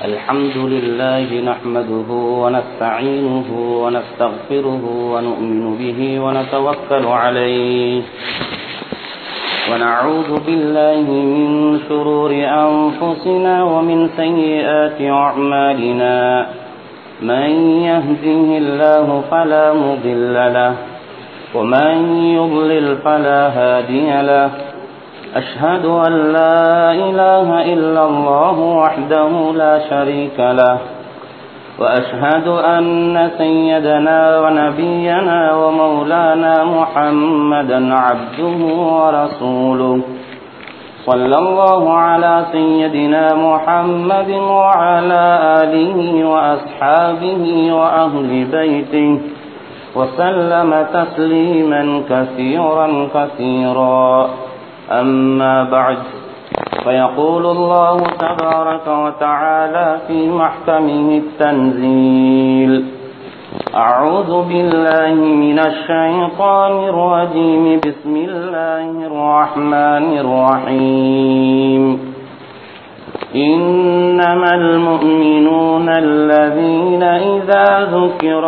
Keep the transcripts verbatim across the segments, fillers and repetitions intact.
الحمد لله نحمده ونستعينه ونستغفره ونؤمن به ونتوكل عليه ونعوذ بالله من شرور أنفسنا ومن سيئات أعمالنا من يهده الله فلا مضل له ومن يضلل فلا هادي له أشهد أن لا إله إلا الله وحده لا شريك له وأشهد أن سيدنا ونبينا ومولانا محمدا عبده ورسوله صلى الله على سيدنا محمد وعلى آله وأصحابه وأهل بيته وسلم تسليما كثيرا كثيرا أما بعد فيقول الله تبارك وتعالى في محكمه التنزيل أعوذ بالله من الشيطان الرجيم بسم الله الرحمن الرحيم إنما المؤمنون الذين إذا ذكر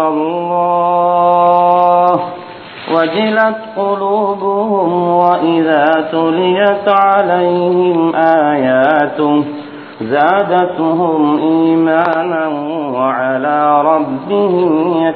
الله وجلت قلوبهم وإذا تليت عليهم آياته زادتهم إيمانا وعلى ربهم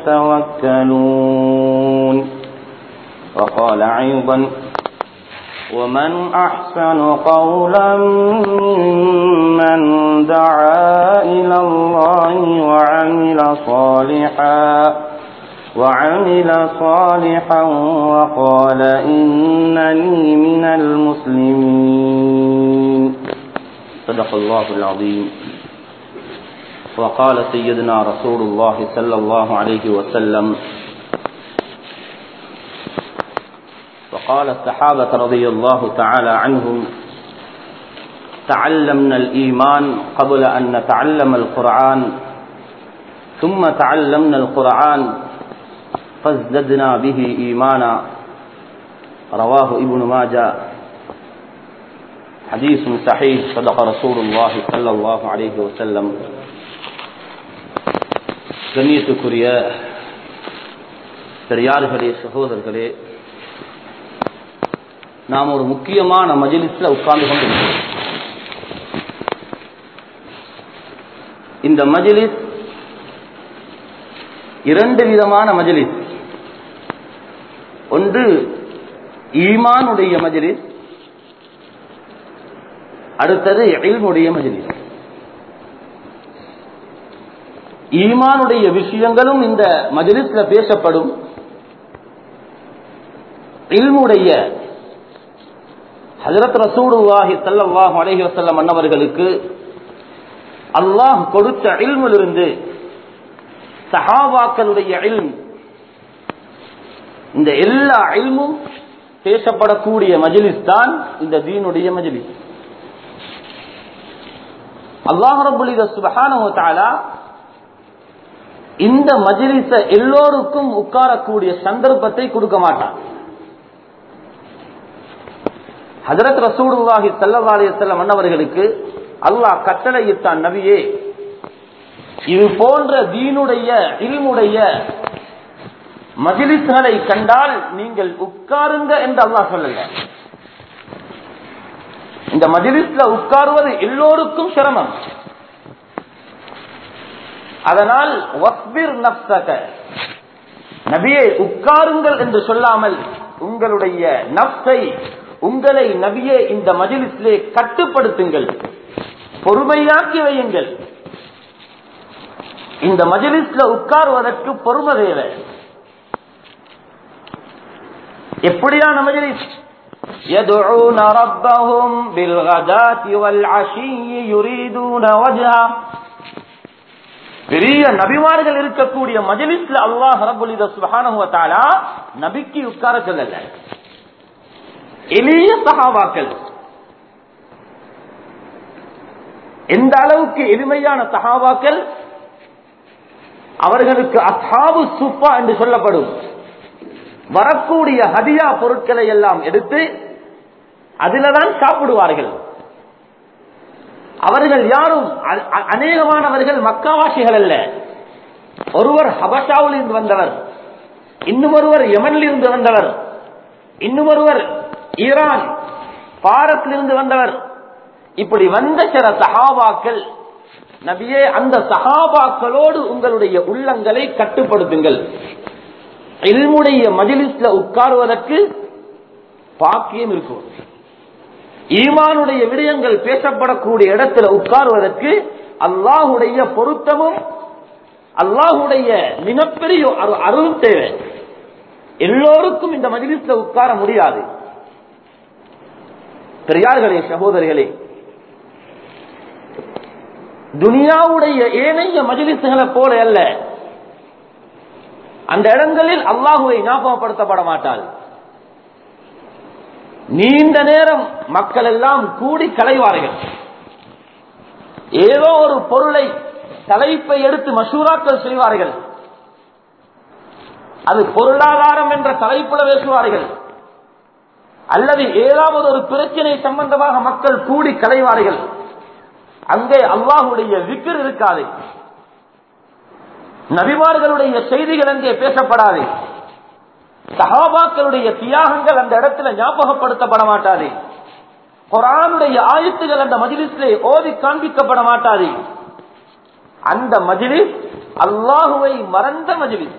يتوكلون. وقال أيضا ومن أحسن قولا ممن دعا إلى الله وعمل صالحا وعمل صالحا وقال إنني من المسلمين. صدق الله العظيم. وقال سيدنا رسول الله صلى الله عليه وسلم وقال الصحابة رضي الله تعالى عنهم تعلمنا الإيمان قبل أن نتعلم القرآن ثم تعلمنا القرآن فازددنا به إيمانا. رواه ابن ماجه. حديث صحيح. صدق رسول الله صلى الله عليه وسلم. கண்ணியத்துக்குரிய பெரியார்களே, சகோதரர்களே, நாம் ஒரு முக்கியமான மஜ்லிஸ்ல உட்கார்ந்து கொண்டிருக்கிறோம். இந்த மஜ்லிஸ் இரண்டு விதமான மஜ்லிஸ். ஒன்று ஈமானுடைய மஜ்லிஸ், அடுத்தது இல்முடைய மஜ்லிஸ். ஈமானுடைய விஷயங்களும் இந்த மஜ்லிஸ்ல பேசப்படும். இல்முடைய ஹஜ்ரத் ரசூலுல்லாஹி ஸல்லல்லாஹு அலைஹி வஸல்லம் அன்னவர்களுக்கு அல்லாஹ் கொடுத்த இல்மிலிருந்து சஹாபாக்களுடைய இல்ம், இந்த எல்லா இல்மும் பேசப்படக்கூடிய மஜ்லிஸ் தான் இந்த தீனுடைய மஜ்லிஸ். அல்லாஹ் ரப்பல் இஸ்ஸத் சுப்ஹானஹு வ தஆலா இந்த மஜ்லிஸ எல்லோருக்கும் உட்காரக்கூடிய சந்தர்ப்பத்தை கொடுக்க மாட்டான். ஹஜ்ரத் ரசூலுல்லாஹி ஸல்லல்லாஹு அலைஹி வஸல்லம் அன்னவர்களுக்கு அல்லாஹ் கட்டளையிட்டான், நபியே, இது போன்ற தீனுடைய இல்முடைய மஜ்லிஸ்களை கண்டால் நீங்கள் உட்காருங்க என்று அல்லாஹ் சொல்லல. இந்த மஜ்லிஸ்ல உட்காருவது எல்லோருக்கும் சிரமம். அதனால் வஸ்பிர் நஃப்ஸக, நபியே உட்காருங்கள் என்று சொல்லாமல் உங்களுடைய நஃப்ஸை, உங்களை நபியே இந்த மஜ்லிஸ்லே கட்டுப்படுத்துங்கள், பொறுமையாக்கி வையுங்கள். இந்த மஜ்லிஸ்ல உட்காருவதற்கு பொறுமை தேவை. எப்படியான மஜ்லிஸ்? يدعون ربهم بالغداة والعشي يريدون وجهه. பெரிய நபிமார்கள் இருக்கக்கூடிய மஜ்லிஸ்ல அல்லாஹ் ரப்பல் இஸ்ஸத் சுப்ஹானஹு வ தஆலா நபிக்கு உட்கார சொல்லல. எளிய சஹாபாக்கள், எந்த அளவுக்கு எளிமையான சஹாபாக்கள், அவர்களுக்கு அஸ்ஹாபு சுஃபா என்று சொல்லப்படும் வரக்கூடிய ஹதியா பொருட்களை எல்லாம் எடுத்து அதில்தான் சாப்பிடுவார்கள். அவர்கள் யாரும் அநேகமானவர்கள் மக்காவாசிகள் அல்ல. ஒருவர் ஹபஷாவில் இருந்து வந்தவர், இன்னும் ஒருவர் யமனில் இருந்து வந்தவர், இன்னும் ஒருவர் ஈரான் பாரத்திலிருந்து வந்தவர். இப்படி வந்த சில சஹாபாக்கள், நபியே அந்த சஹாபாக்களோடு உங்களுடைய உள்ளங்களை கட்டுப்படுத்துங்கள். இல்முடைய மஜ்லிஸ்ல உட்காருவதற்கு பாக்கியம் இருக்கும். ஈமானுடைய விடயங்கள் பேசப்படக்கூடிய இடத்துல உட்காருவதற்கு அல்லாஹுடைய பொருத்தமும் அல்லாஹுடைய மிகப்பெரிய அருள் தேவை. எல்லோருக்கும் இந்த மஜ்லிஸ்ல உட்கார முடியாது. பெரியார்களே, சகோதரிகளே, துனியாவுடைய ஏனைய மஜ்லிஸ்களை போல அல்ல. அந்த இடங்களில் அல்லாஹுவை ஞாபகப்படுத்தப்பட மாட்டார். நீண்ட நேரம் மக்கள் எல்லாம் கூடி கலைவார்கள். ஏதோ ஒரு பொருளை தலைப்பை எடுத்து மஷூராக்கள் செய்வார்கள். அது பொருளாதாரம் என்ற தலைப்புல பேசுவார்கள், அல்லது ஏதாவது ஒரு பிரச்சனை சம்பந்தமாக மக்கள் கூடி கலைவார்கள். அங்கே அல்லாஹுடைய விக்ர் இருக்காது. நபிமார்களுடைய செய்திகள் அங்கே பேசப்படாது. சஹாபாக்களுடைய தியாகங்கள் அந்த இடத்துல ஞாபகப்படுத்தப்பட மாட்டாது. குர்ஆனுடைய ஆயத்துகள் அந்த மஜ்லிஸிலே ஓதி காண்பிக்கப்பட மாட்டாது. அந்த மஜ்லிஸ் அல்லாஹுவை மறந்த மஜ்லிஸ்.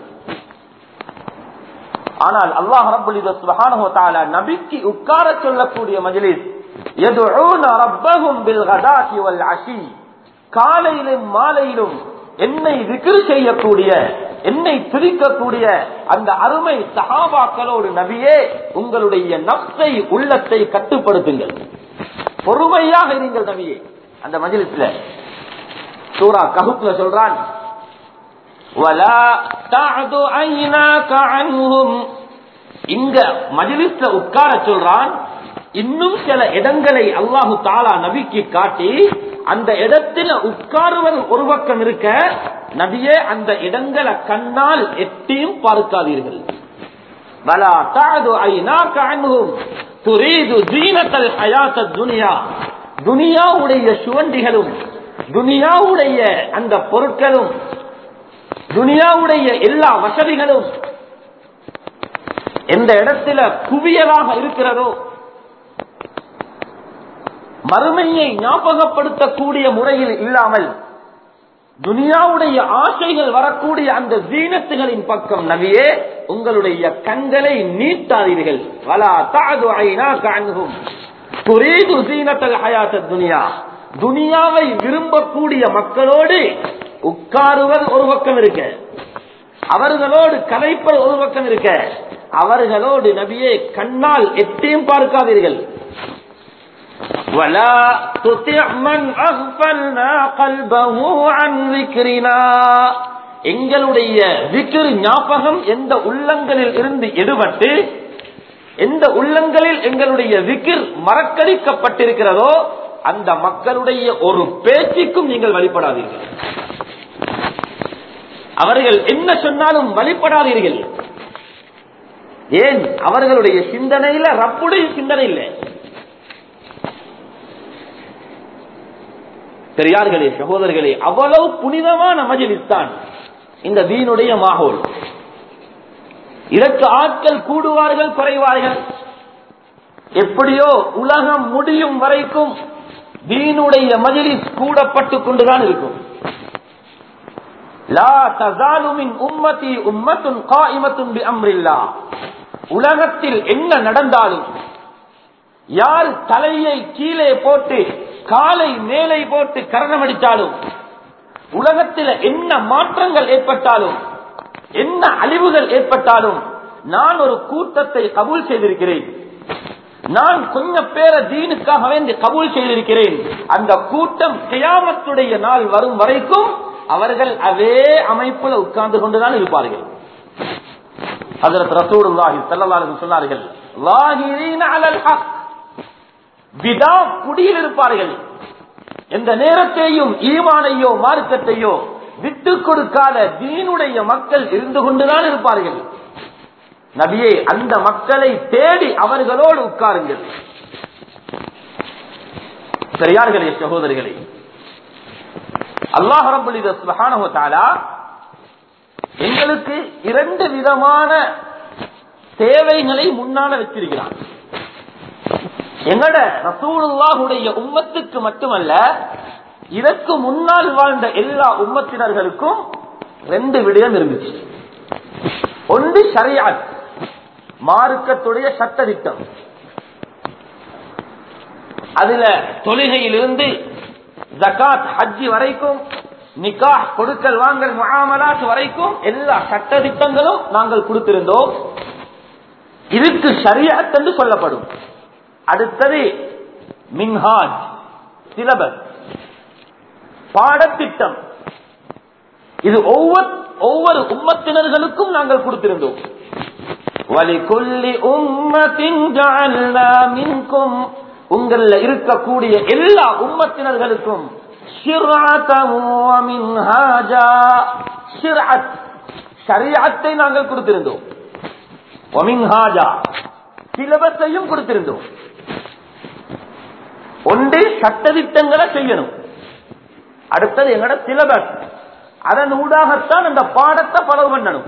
ஆனால் அல்லாஹ் ரப்பல் இஸ்ஸத் சுப்ஹானஹு வ தஆலா நபிக்கு உட்கார சொல்லக்கூடிய மஜ்லிஸ் யதுஊன ரப்பஹும் பில் கதாத்தி வல் அஷி, காலையிலும் மாலையிலும் என்னை விக்ர் செய்யக்கூடிய, என்னை துதிக்கக்கூடிய அந்த அருமை சஹாபாக்களோடு நபியே உங்களுடைய நஃப்ஸை, உள்ளத்தை கட்டுப்படுத்துங்கள், பொறுமையாக இருங்கள் நபியே. அந்த மஜ்லிஸ்ல சூரா கஹ்ஃப்ல சொல்றான், வலா தஅது ஐனாக அன்ஹும், இங்க மஜ்லிஸ்ல உட்கார சொல்றான். இன்னும் சில இடங்களை அல்லாஹு தஆலா நபிக்கு காட்டி, அந்த இடத்துல உட்காருவது ஒரு பக்கம் இருக்க, நபியே அந்த இடங்களை கண்ணால் எட்டியும் பார்க்காதீர்கள். வலா தஅது ஐனாக அன்ஹும் துரீது ஜீனத்தல் ஹயாத்தத் துன்யா, துனியாவுடைய சுவண்டிகளும் துனியாவுடைய அந்த பொருட்களும் துனியாவுடைய எல்லா வசதிகளும் எந்த இடத்துல குவியலாக இருக்கிறதோ, மறுமையை ஞாபகப்படுத்தக்கூடிய முறையில் இல்லாமல் துனியாவுடைய ஆசைகள் வரக்கூடிய அந்த ஜீனத்துகளின் பக்கம் நபியே உங்களுடைய கண்களை நீட்டாதீர்கள். வலா தஅது ஐனாக அன்ஹும் துரீது ஜீனத்தல் ஹயாத்தத் துன்யா, துனியாவை விரும்பக்கூடிய மக்களோடு உட்காருவது ஒரு பக்கம் இருக்க, அவர்களோடு கலைப்பது ஒரு பக்கம் இருக்க, அவர்களோடு நபியே கண்ணால் எட்டியும் பார்க்காதீர்கள். وَلَا تُطِعْ مَنْ أَغْفَلْنَا قَلْبَهُ عَنْ ذِكْرِنَا, எங்களுடைய விக்ர் ஞாபகம் எந்த உள்ளங்களில் இருந்து எடுபட்டு, எந்த உள்ளங்களில் எங்களுடைய விக்ர் மறக்கடிக்கப்பட்டிருக்கிறதோ அந்த மக்களுடைய ஒரு பேச்சுக்கும் நீங்கள் வழிபடாதீர்கள். அவர்கள் என்ன சொன்னாலும் வழிபடாதீர்கள். ஏன்? அவர்களுடைய சிந்தனையில ரப்புடைய சிந்தனை இல்லை. பெரியார்களே, சகோதரர்களே, அவ்வளவு புனிதமான மஜ்லிஸ் தான் இந்த தீனுடைய மாஹோல். இதற்கு ஆட்கள் கூடுவார்கள், குறைவார்கள். எப்படியோ உலகம் முடியும் வரைக்கும் தீனுடைய மஜ்லிஸ் கூடப்பட்டுக் கொண்டுதான் இருக்கும். லா தஸாலு மின் உம்மதி உம்மத்துன் காயிமத்துன் பிஅம்ரில்லாஹ், உலகத்தில் என்ன நடந்தாலும், யார் தலையை கீழே போட்டு காலை மேலே போட்டு கரணம் அடித்தாலும், உலகத்தில் என்ன மாற்றங்கள் ஏற்பட்டாலும், என்ன அழிவுகள் ஏற்பட்டாலும், நான் ஒரு கூட்டத்தை கபூல் செய்திருக்கிறேன், நான் கொஞ்சம் பேர தீனுக்காக வேண்டி கபூல் செய்திருக்கிறேன். அந்த கூட்டம் கியாமத்துடைய நாள் வரும் வரைக்கும் அவர்கள் அதே அமைப்புல உட்கார்ந்து கொண்டுதான் இருப்பார்கள். ஹஜ்ரத் ரசூலுல்லாஹி ஸல்லல்லாஹு அலைஹி வஸல்லம் சொன்னார்கள், லாஹிரீன அலல் ஹக், விதா குடியில் இருப்பார்கள். எந்த நேரத்தையும் ஈமானையோ மார்க்கத்தையோ விட்டுக் கொடுக்காத தீனுடைய மக்கள் இருந்து கொண்டுதான் இருப்பார்கள். நபியே, அந்த மக்களை தேடி அவர்களோடு உட்காருங்கள். பெரியார்களே, சகோதரிகளே, அல்லாஹ் ரப்பல் இஸ்ஸத் சுப்ஹானஹு வ தஆலா எங்களுக்கு இரண்டு விதமான தேவைகளை முன்னால வச்சிருக்கிறான். எங்கட ரசூலுல்லாஹுடைய உம்மத்துக்கு மட்டுமல்ல, இதற்கு முன்னால் வாழ்ந்த எல்லா உம்மத்தினர்களுக்கும் ரெண்டு விடயம் இருந்துச்சு. ஒன்று ஷரியத், மார்க்கத்துடைய சட்ட திட்டம். அதுல தொழுகையிலிருந்து ஜகாத், ஹஜ் வரைக்கும், நிக்காஹ், கொடுக்கல் வாங்கல், முஆமலாத் வரைக்கும் எல்லா சட்ட திட்டங்களும் நாங்கள் கொடுத்திருந்தோம். இதுக்கு ஷரியத் என்று சொல்லப்படும். அடுத்தது மின்ஹாஜ், சிலபஸ், பாடத்திட்டம். இது ஒவ்வொரு ஒவ்வொரு உம்மத்தினர்களுக்கும் நாங்கள் கொடுத்திருந்தோம். வலிகுல்லி உம்மத்தின் ஜஅல்னா மின்கும், உங்கள இருக்கக்கூடிய எல்லா உம்மத்தினர்களுக்கும் ஷிர்அத்தன் வ மின்ஹாஜா, ஷிர்அத் ஷரியத்தை நாங்கள் கொடுத்திருந்தோம். வ மின்ஹாஜா சிலபஸையும் கொடுத்திருந்தோம். ஒன்று சட்டதிட்டங்களை செய்யணும், அடுத்தது எங்கட சிலபஸ், அதன் ஊடாகத்தான் அந்த பாடத்தை பலவு பண்ணணும்.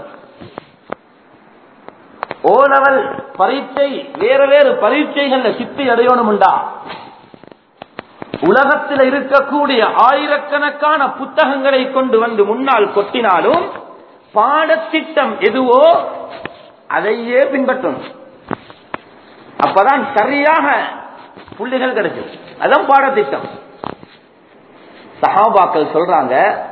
ஓ லெவல் பரீட்சை, வேற வேறு பரீட்சைகள்ல சித்தி அடையணும்டா, உலகத்தில் இருக்கக்கூடிய ஆயிரக்கணக்கான புத்தகங்களை கொண்டு வந்து முன்னால் கொட்டினாலும் பாடத்திட்டம் எதுவோ அதையே பின்பற்றணும். அப்பதான் சரியாக புள்ளிகள் கிடைக்கும். அதான் பாடத்திட்டம். சஹாபாக்கள் சொல்றாங்க,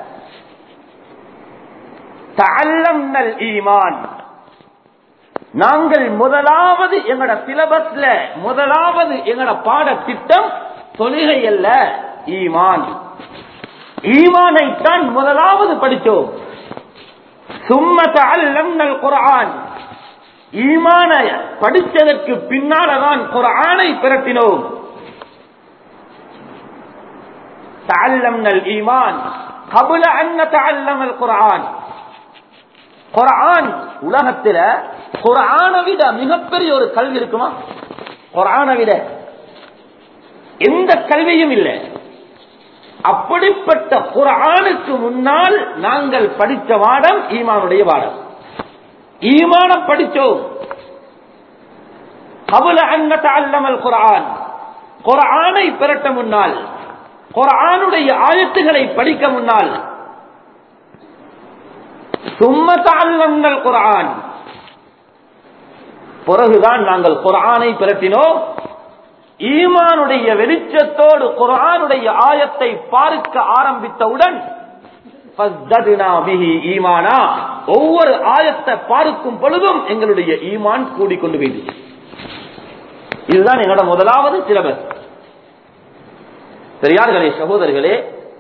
தஅல்லம்னல் ஈமான், நாங்கள் முதலாவது எங்கட சிலபஸ்ல முதலாவது எங்கட பாடத்திட்டம் தொழுகை அல்ல, ஈமான். ஈமானைத்தான் முதலாவது படித்தோம். சும்ம தஅல்லம்னல் குர்ஆன், ஈமானை படித்ததற்கு பின்னால்தான் குர்ஆனை பிரட்டினோம். தஅல்லம்னல் ஈமான் قبل ان نتعلم القرآن. குர்ஆன், உலகத்துல குர்ஆனை விட மிகப்பெரிய ஒரு கல்வி இருக்குமா? குர்ஆனை விட எந்த கல்வியும் இல்லை. அப்படிப்பட்ட குர்ஆனுக்கு முன்னால் நாங்கள் படித்த பாடம் ஈமானுடைய பாடம். ஈமான படித்தோம். قبل ان نتعلم القرآن, குர்ஆனை பெறட்ட முன்னால், குர்ஆனுடைய ஆயத்துகளை படிக்க முன்னால், ثم تعلمنا القرآن, பிறகுதான் நாங்கள் குர்ஆனை பெறட்டினோம். ஈமானுடைய வெளிச்சத்தோடு குர்ஆனுடைய ஆயத்தை பார்க்க ஆரம்பித்தவுடன் ஃபஸ்தத்னா பிஹி ஈமானா, ஒவ்வொரு ஆயத்தை பார்க்கும் பொழுதும் எங்களுடைய ஈமான் கூடிக்கொண்டு போயிடுச்சு. இதுதான் எங்களோட முதலாவது சிலபஸ். பெரியார்களே, சகோதரர்களே,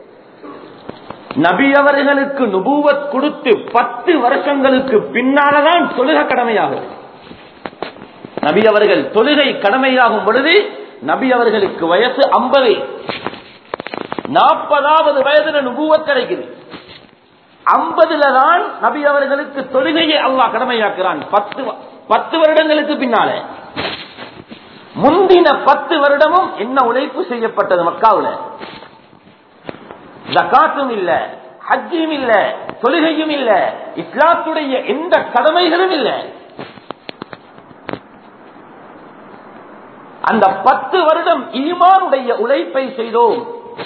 நபி அவர்களுக்கு நுபுவத் கொடுத்து பத்து வருஷங்களுக்கு பின்னால்தான் தொழுகை கடமையாகும். நபி அவர்கள் தொழுகை கடமையாகும் பொழுது நபி அவர்களுக்கு வயசு ஐம்பது. நாற்பதாவது வயதுல நுபுவத் கிடைக்குது. ஐம்பதுல தான் நபி அவர்களுக்கு தொழுகையை அல்லாஹ் கடமையாக்குறான். பத்து பத்து வருடங்களுக்கு பின்னால. முந்தின பத்து வருடமும் என்ன உழைப்பு செய்யப்பட்டது மக்காவுல? ஜகாத்தும் இல்ல, ஹஜ்ஜும் இல்ல, தொழுகையும் இல்ல, இஸ்லாத்துடைய எந்த கடமைகளும் இல்ல. அந்த பத்து வருடம் ஈமானுடைய உழைப்பை செய்தோம்.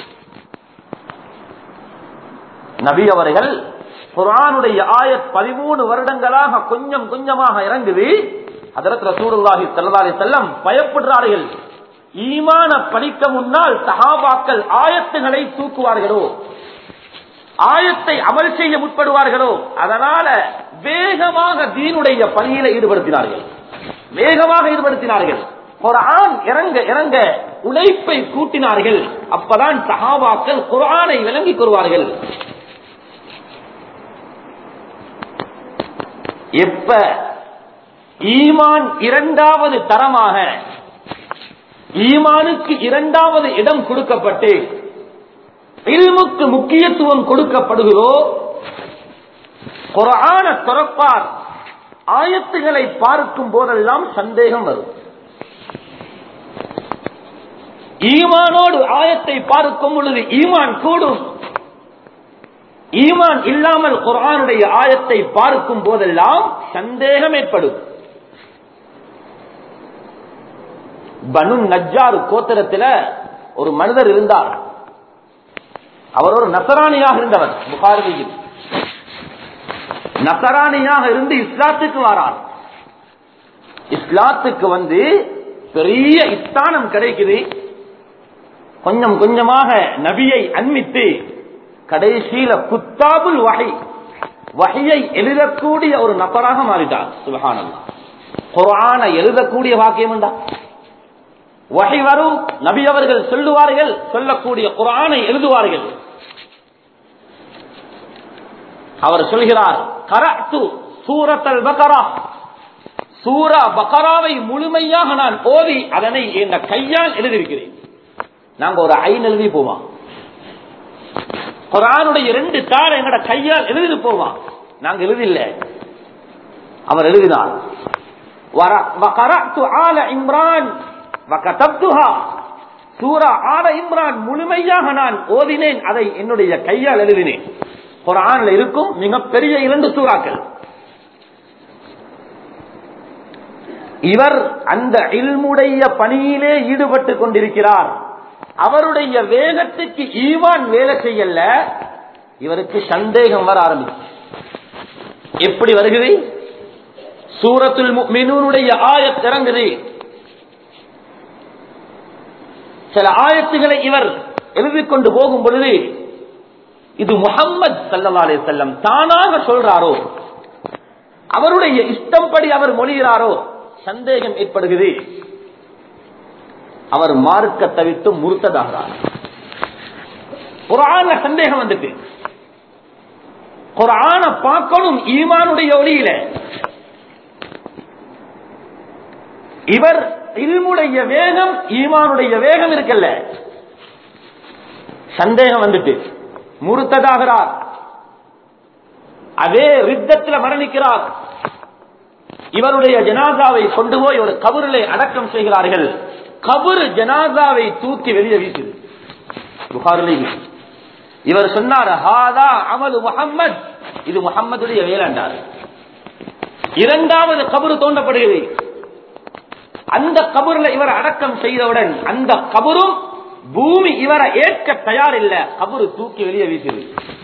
நபி அவர்கள் குர்ஆனுடைய ஆயத் பதிமூணு வருடங்களாக கொஞ்சம் கொஞ்சமாக இறங்குது. ஹஜ்ரத் ரசூலுல்லாஹி ஸல்லல்லாஹு அலைஹி வஸல்லம் பயப்படுறார்கள். ஈமான படிக்க முன்னால் சஹாபாக்கள் ஆயத்துகளை தூக்குவார்களோ, ஆயத்தை அமல் செய்ய முற்படுவார்களோ, அதனால வேகமாக தீனுடைய பணியில ஈடுபடுத்தினார்கள். வேகமாக ஈடுபடுத்தினார்கள். குர்ஆன் இறங்க இறங்க உழைப்பை கூட்டினார்கள். அப்பதான் சஹாபாக்கள் குர்ஆனை விளங்கிக் கொள்வார்கள். எப்ப ஈமான் இரண்டாவது தரமாக, ஈமானுக்கு இரண்டாவது இடம் கொடுக்கப்பட்டு இல்முக்கு முக்கியத்துவம் கொடுக்கப்படுகிறோ, குர்ஆனை திறப்பார். ஆயத்துகளை பார்க்கும் போதெல்லாம் சந்தேகம் வரும். ஈமானோடு ஆயத்தை பார்க்கும் பொழுது ஈமான் கூடும். ஈமான் இல்லாமல் குர்ஆனுடைய ஆயத்தை பார்க்கும் போதெல்லாம் சந்தேகம் ஏற்படும். பனு நஜ்ஜார் கோத்திரத்தில் ஒரு மனிதர் இருந்தார். அவர் ஒரு நசராணியாக இருந்தவர். புகாரியில் நசராணியாக இருந்து இஸ்லாத்துக்கு வரார். இஸ்லாத்துக்கு வந்து பெரிய ஸ்தானம் கிடைக்குது. கொஞ்சம் கொஞ்சமாக நபியை அன்மித்து கடைசியில குத்தாபுல் வஹி, வஹியை எழுதக்கூடிய ஒரு நபராக மாறிட்டார். சுப்ஹானல்லாஹ். குர்ஆனை எழுதக்கூடிய வாக்கியம் உண்டா? வஹி வரும், நபி அவர்கள் சொல்லுவார்கள், சொல்லக்கூடிய குர்ஆனை எழுதுவார்கள். அவர் சொல்கிறார், கரஅத்து சூரத்துல் பக்ரா, சூரா பக்ராவை முழுமையாக நான் ஓதி அதனை என் கையால் எழுதியிருக்கிறேன். நாங்க ஒரு ஐன் எழுதி போவோம், குர்ஆனுடைய ரெண்டு தாள் எங்கட கையால் எழுதி போவோம், நாங்க எழுதில்ல, அவர் எழுதினார். வகரஅத்து ஆல இம்ரான் வகதப்துஹா, சூரா ஆல இம்ரான் முழுமையாக நான் ஓதினேன், அதை என்னுடைய கையால் எழுதினேன். குர்ஆன்ல இருக்கும் மிகப்பெரிய இரண்டு சூறாக்கள். இவர் அந்த இல்முடைய பணியிலே ஈடுபட்டு கொண்டிருக்கிறார். அவருடைய வேகத்துக்கு ஈமான் வேலை செய்யல, இவருக்கு சந்தேகம் வர ஆரம்பிச்சு. எப்படி வருகிறது? சூரத்துல் முஃமினூனுடைய ஆயத் இறங்குது. சில ஆயத்துகளை இவர் எழுதிக் கொண்டு போகும் பொழுது இது முஹம்மது ஸல்லல்லாஹு அலைஹி வஸல்லம் தானாக சொல்றாரோ, அவருடைய இஷ்டம்படி அவர் மொழிகிறாரோ, சந்தேகம் ஏற்படுகிறது. அவர் மார்க்கத்தை விட்டு முர்த்ததாகிறார். குர்ஆன்ல சந்தேகம் வந்துட்டு, குர்ஆன பார்க்கணும் ஈமானுடைய ஒளியில. இவர் இல்முடைய வேகம் ஈமானுடைய வேகம் இருக்கல்ல, சந்தேகம் வந்துட்டு முர்த்ததாகிறார். அதே ரித்தத்தில் மரணிக்கிறார். இவருடைய ஜனாசாவை கொண்டு போய் ஒரு கபரிலே அடக்கம் செய்கிறார்கள். கபர் ஜனாசாவை தூக்கி வெளியே வீசுது. புகாரில் இவர் சொன்னார், ஹாதா அமலு முஹம்மத், இது முஹம்மதுடைய வேலைண்டார். இரண்டாவது கபரு தோண்டப்படுகிறது. அந்த கபூர்ல இவர் அடக்கம் செய்தவுடன் அந்த கபரும் பூமி இவரை ஏற்க தயார் இல்ல, கபரு தூக்கி வெளியே வீசுது.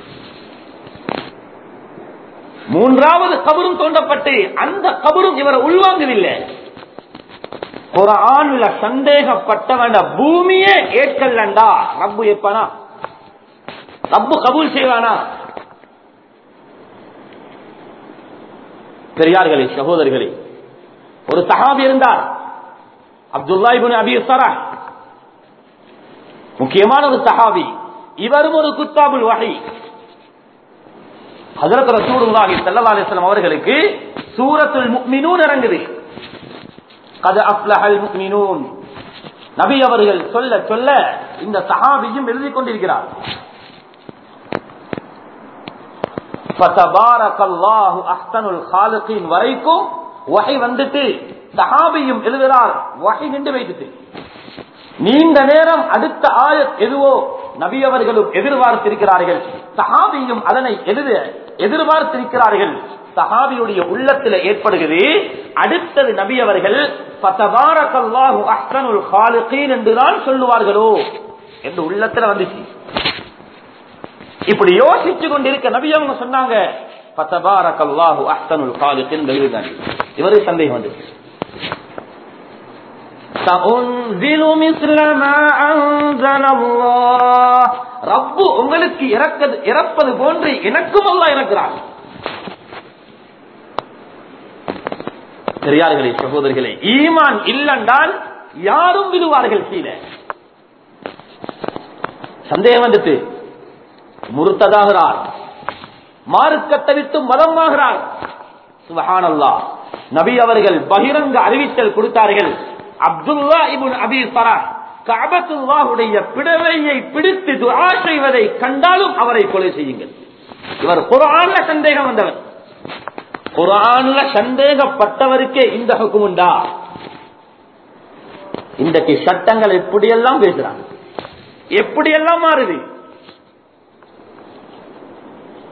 மூன்றாவது கபரும் தோண்டப்பட்டு அந்த கபரும் இவரை உள்வாங்குதில்லை. குர்ஆன்ல சந்தேகப்பட்டவன பூமியே ஏற்கலண்டா ரப்பு ஏற்பானா? ரப்பு கபூல் செய்வானா? பெரியார்களே, சகோதரர்களே, ஒரு சஹாபி இருந்தார், அப்துல்லா இப்னு அபீ ஸரஹ், முக்கியமான ஒரு சஹாபி. இவரும் ஒரு குத்தாபுல் வஹி. ஹஜ்ரத் ரசூலுல்லாஹி ஸல்லல்லாஹு அலைஹி வஸல்லம் அவர்களுக்கு சூரத்துல் முஃமினூன் இறங்குது. கத் அஃப்லஹல் முஃமினூன் நபி அவர்கள் சொல்ல சொல்ல இந்த சஹாபியும் எழுதிக் கொண்டிருக்கிறார். ஃபதபாரக்கல்லாஹு அஹ்ஸனுல் காலிகீன் வரைக்கும் வஹி வந்துட்டு சஹாபியும் எழுதுகிறார். வஹி நின்று வைத்துட்டு நீண்ட நேரம் அடுத்த ஆயத் எதுவோ நபி அவர்களும் எதிர்பார்த்திருக்கிறார்கள், சஹாபியும் அதனை எழுத எதிர்பார்த்திருக்கிறார்கள். சஹாபியுடைய உள்ளத்தில் ஏற்படுகிறது, அடுத்தது நபி அவர்கள் ஃபதபாரக்கல்லாஹு அஹ்ஸனுல் காலிகீன் என்றுதான் சொல்லுவார்களோ என்று உள்ளத்தில் வந்துச்சு. இப்படி யோசிச்சு கொண்டிருக்க நபி அவங்க சொன்னாங்க, ஃபதபாரக்கல்லாஹு அஹ்ஸனுல் காலிகீன் எழுதுங்க. இவருக்கு சந்தேகம் வந்துச்சு. ரப்பு உங்களுக்கு இறப்பது போன்று எனக்கும் அல்லாஹ் இறக்கிறார். பெரியார்களே, சகோதரர்களே, ஈமான் இல்லைன்றால் யாரும் விழுவார்கள் கீழே. சந்தேகம் வந்துட்டு முர்த்ததாகிறார், மார்க்கத்தை விட்டு மதமாகிறார். சுப்ஹானல்லாஹ். நபி அவர்கள் பகிரங்க அறிவித்தல் கொடுத்தார்கள், அப்துல்லா இப்னு அபீ ஸரஹ் கஅபத்துல்லாஹுடைய பிடவையை பிடித்து துஆ செய்வதை கண்டாலும் அவரை கொலை செய்யுங்கள். இவர் குர்ஆன்ல சந்தேகம் வந்தவர். குர்ஆன்ல சந்தேகப்பட்டவருக்கே இந்த ஹுக்ம் உண்டா? இன்றைக்கு சட்டங்கள் எப்படியெல்லாம் பேசுறாங்க, எப்படியெல்லாம் மாறுது.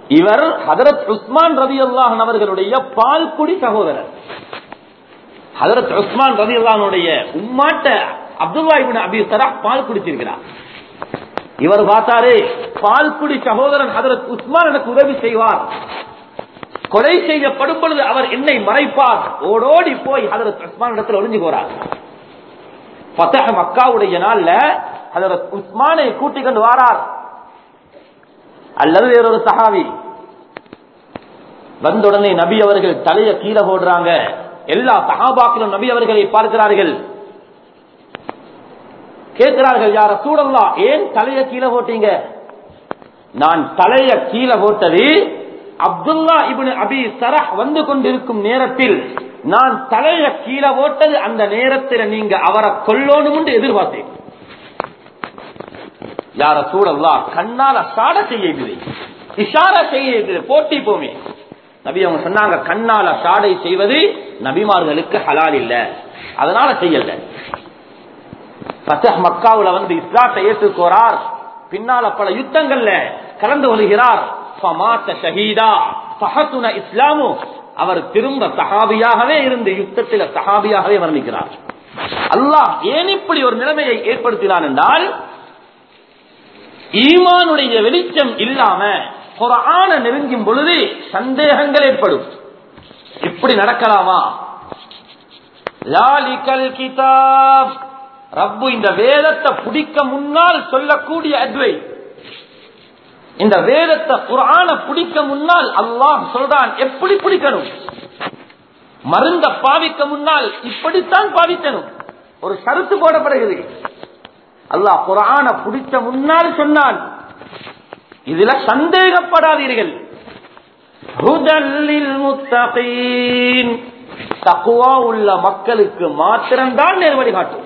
இவர் ஹதரத் உஸ்மான் ரலியல்லாஹு அன்ஹு அவர்களுடைய பால்குடி சகோதரர். ஹதரத் உஸ்மான் ரலியல்லாஹு அன்ஹுடைய உம்மாட்ட அப்துல்லா இப்னு அபீ ஸரஹ் பால் குடிச்சிருக்கிறார். இவர் பார்த்தாரு, பால்குடி சகோதரன் ஹதரத் உஸ்மான் எனக்கு உதவி செய்வார், கொலை செய்யப்படும் பொழுது அவர் என்னை மறைப்பார். ஓடோடி போய் ஹதரத் உஸ்மான் இடத்தில் ஒளிஞ்சு போறார். ஃபத்ஹ் மக்காவுடைய நாள்ல ஹதரத் உஸ்மானை கூட்டிக் கொண்டு வாரார். அல்லது வேறொரு சஹாபி வந்த உடனே நபி அவர்கள் தலையை கீழே போடுறாங்க. எல்லா சஹாபாக்களும் நபி அவர்களை பார்க்கிறார்கள். கேட்கிறார்கள், யா ரசூலல்லாஹ், ஏன் தலையை கீழே போட்டீங்க? நான் தலையை கீழே போட்டது அப்துல்லா இப்னு அபீ ஸரஹ் வந்து கொண்டிருக்கும் நேரத்தில் நான் தலையை கீழே போட்டது அந்த நேரத்தில் நீங்க அவரை கொல்லணும் என்று எதிர்பார்த்தேன். யா ரசூலல்லாஹ், கண்ணால சாட செய்யுது, இஷாரா செய்யுது, போட்டி போமே. நபி அவங்க சொன்னாங்க, கண்ணால சாடை செய்வது நபிமார்களுக்கு ஹலால் இல்ல, அதனால செய்யல. ஃபத்ஹ் மக்காவுல வந்து இஸ்லாத்தை ஏற்றுக்கோறார். பின்னால பல யுத்தங்கள்ல கலந்து வருகிறார். ஃபமாத ஷஹீதா ஃபஹசுன இஸ்லாமு, அவர் திரும்ப சஹாபியாகவே இருந்து யுத்தத்தில் சஹாபியாகவே வர்ணிக்கிறார். அல்லாஹ் ஏன் இப்படி ஒரு நிலைமையை ஏற்படுத்தினான் என்றால், ஈமானுடைய வெளிச்சம் இல்லாம குர்ஆன நெருங்கும் பொழுது சந்தேகங்கள் ஏற்படும். இப்படி நடக்கலாமா? லாலிகல் கிதாப், ரப்பு இந்த வேதத்தை பிடிக்க முன்னால் சொல்லக்கூடிய அட்வைஸ். இந்த வேதத்தை குர்ஆன பிடிக்க முன்னால் அல்லாஹ் சொல்றான் எப்படி பிடிக்கணும். மருந்த பாவிக்க முன்னால் இப்படித்தான் பாவிக்கணும். ஒரு ஷரத்து போடப்படுகிறது. அல்லாஹ் குர்ஆன பிடிச்ச முன்னால் சொன்னான், இதுல சந்தேகப்படாதீர்கள். ஹுதல் லில் முத்தகீன், தக்வா உள்ள மக்களுக்கு மாத்திரம்தான் நேர்வழி காட்டும்.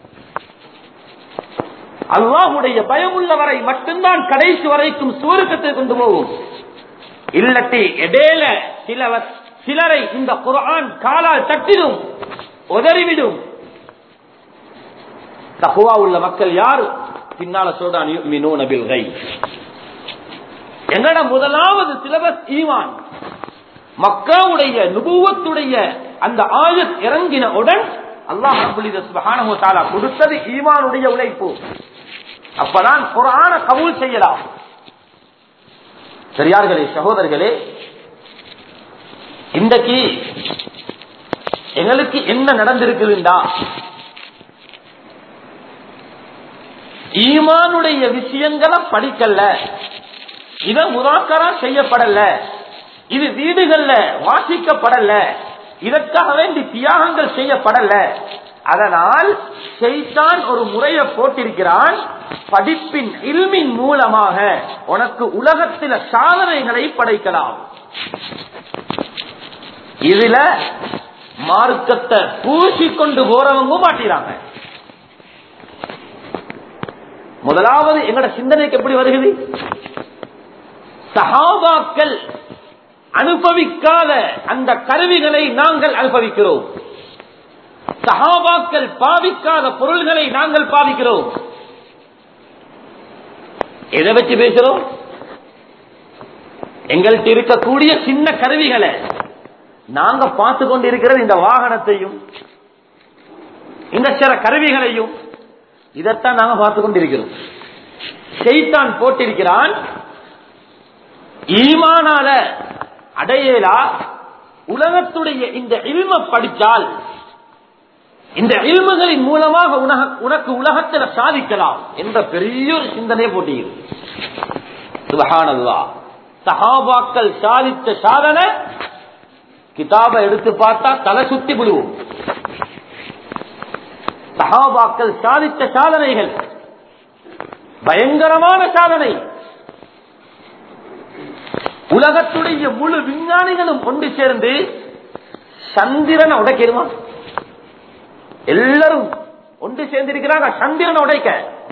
அல்லாஹ்வுடைய பயமுள்ள வரை மட்டும்தான் கடைசி வரைக்கும் சுவர்க்கத்தை கொண்டு போகும். இல்லட்டி இடையில சிலவர் சிலரை இந்த குர்ஆன் காலால் தட்டிடும், உதறிவிடும். தக்வா உள்ள மக்கள் யார்? பின்னால சொல்றான், யுமினூன பில் கைப். என்னடா முதலாவது சிலபஸ் ஈமான். மக்காவுடைய நுபுவத்துடைய அந்த ஆயத் இறங்கினவுடன் அல்லாஹ் சுப்ஹானஹு வ தஆலா கொடுத்தது ஈமானுடைய உழைப்பு. அப்பதான் குர்ஆன கபூல் செய்யலாம். சரியார்களே, சகோதரர்களே, இன்றைக்கு எங்களுக்கு என்ன நடந்திருக்குதுண்டா, ஈமானுடைய விஷயங்களை படிக்கல, இத முதாக்கரா செய்யப்படல, இது வீடுகள்ல வாசிக்கப்படல, இதற்காக வேண்டி தியாகங்கள் செய்யப்படல. அதனால் ஷைத்தான் ஒரு முறையை போட்டிருக்கிறான், படிப்பின் இல்மின் மூலமாக உனக்கு உலகத்தில சாதனைகளை படைக்கலாம். இதுல மார்க்கத்தை பூசிக்கொண்டு போறவங்க மாட்டிறாங்க. முதலாவது எங்கட சிந்தனைக்கு எப்படி வருகிறது? சஹாபாக்கள் அனுபவிக்காத அந்த கருவிகளை நாங்கள் அனுபவிக்கிறோம். சஹாபாக்கள் பாவிக்காத பொருள்களை நாங்கள் பாவிக்கிறோம். எதை வச்சு பேசுறோம்? எங்கள்கிட்ட இருக்கக்கூடிய சின்ன கருவிகளை நாங்க பார்த்து கொண்டிருக்கிறது, இந்த வாகனத்தையும் இந்த சில கருவிகளையும் இதைத்தான் நாங்க பார்த்து கொண்டிருக்கிறோம். ஷைத்தான் போட்டிருக்கிறான், ஈமானால அடையலா உலகத்துடைய இந்த இல்ம படித்தால் இந்த இல்முகளின் மூலமாக உனக்கு உலகத்தில் சாதிக்கலாம் என்ற பெரிய ஒரு சிந்தனை போட்டியது. சுப்ஹானல்லாஹ், சஹாபாக்கள் சாதித்த சாதனை கிதாபை எடுத்து பார்த்தா தலை சுத்தி விடுவோம். சஹாபாக்கள் சாதித்த சாதனைகள் பயங்கரமான சாதனை. உலகத்துடைய முழு விஞ்ஞானிகளும் ஒன்று சேர்ந்து சந்திரனை உடைக்கிறோமா? எல்லாரும் ஒன்று சேர்ந்திருக்கிறாங்க சந்திரனை உடைக்க.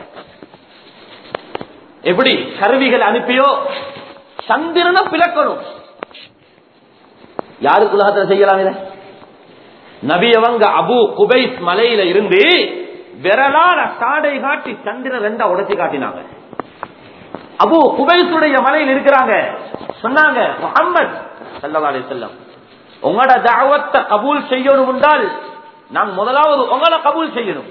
எப்படி கருவிகள் அனுப்பியோ சந்திரனை பிளக்கணும். யாருக்கு உலகத்தில் செய்யலாம் இதை? நபி அவங்க அபு குபைஸ் மலையில இருந்து விரலால சாடை காட்டி சந்திரன் ரெண்டா உடைச்சு காட்டினாங்க. அபூ குபைஸுடைய மலையில் இருக்கிறாங்க. சொன்னாங்க, முஹம்மத் ஸல்லல்லாஹு அலைஹி வஸல்லம் உங்களோட தஅவத்தை கபூல் செய்யணும் என்றால் நாங்க முதலாவது உங்களை கபூல் செய்யணும்.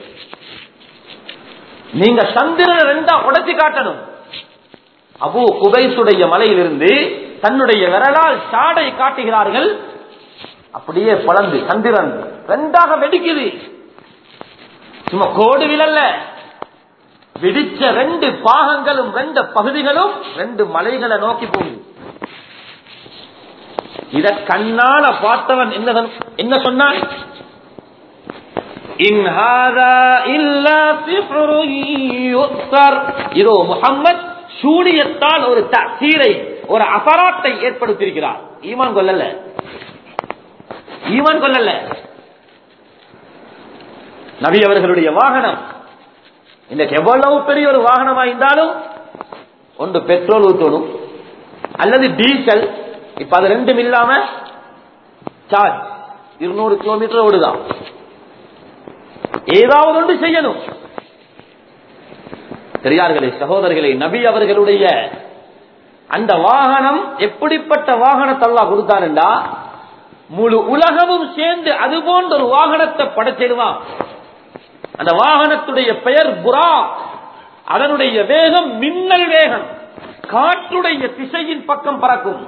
நீங்க சந்திரனை ரெண்டா உடைச்சு காட்டணும். அபூ குபைஸுடைய மலையிலிருந்து தன்னுடைய விரலால் சாடை காட்டுகிறார்கள். அப்படியே பலந்து சந்திரன் ரெண்டாக வெடிக்குது. சும்மா கோடு விழல்ல, வெடிச்ச ரெண்டு பாகங்களும் ரெண்டு பகுதிகளும் ரெண்டு மலைகளை நோக்கி போகுது. இத கண்ணால பார்த்தவன் என்ன என்ன சொன்னான்? இன் ஹாதா இல்லா சிஹ்ருன் யுஸர். இதோ முஹம்மத் சூனியத்தால் ஒரு தஅசீரை, ஒரு அசராத்தை ஏற்படுத்தியிருக்கிறார். ஈமான் கொள்ளல, ஈமான் கொள்ளல. நபி அவர்களுடைய வாகனம் இன்னைக்கு எவ்வளவு பெரிய ஒரு வாகனமா இருந்தாலும் ஒன்று பெட்ரோல் ஊற்றணும் அல்லது டீசல். இப்ப அது ரெண்டும் இல்லாம சார்ஜ் இருநூறு கிலோமீட்டர் ஓடுதான். ஏதாவது ஒன்று செய்யணும். பெரியார்களே, சகோதரர்களே, நபி அவர்களுடைய அந்த வாகனம் எப்படிப்பட்ட வாகனத்தை அல்லாஹ் கொடுத்தாருண்டா, முழு உலகமும் சேர்ந்து அது போன்ற ஒரு வாகனத்தை படைச்சிடுவான். அந்த வாகனத்துடைய பெயர் புராக். அதனுடைய வேகம் மின்னல் வேகம், காற்றுடைய திசையின் பக்கம் பறக்கும்.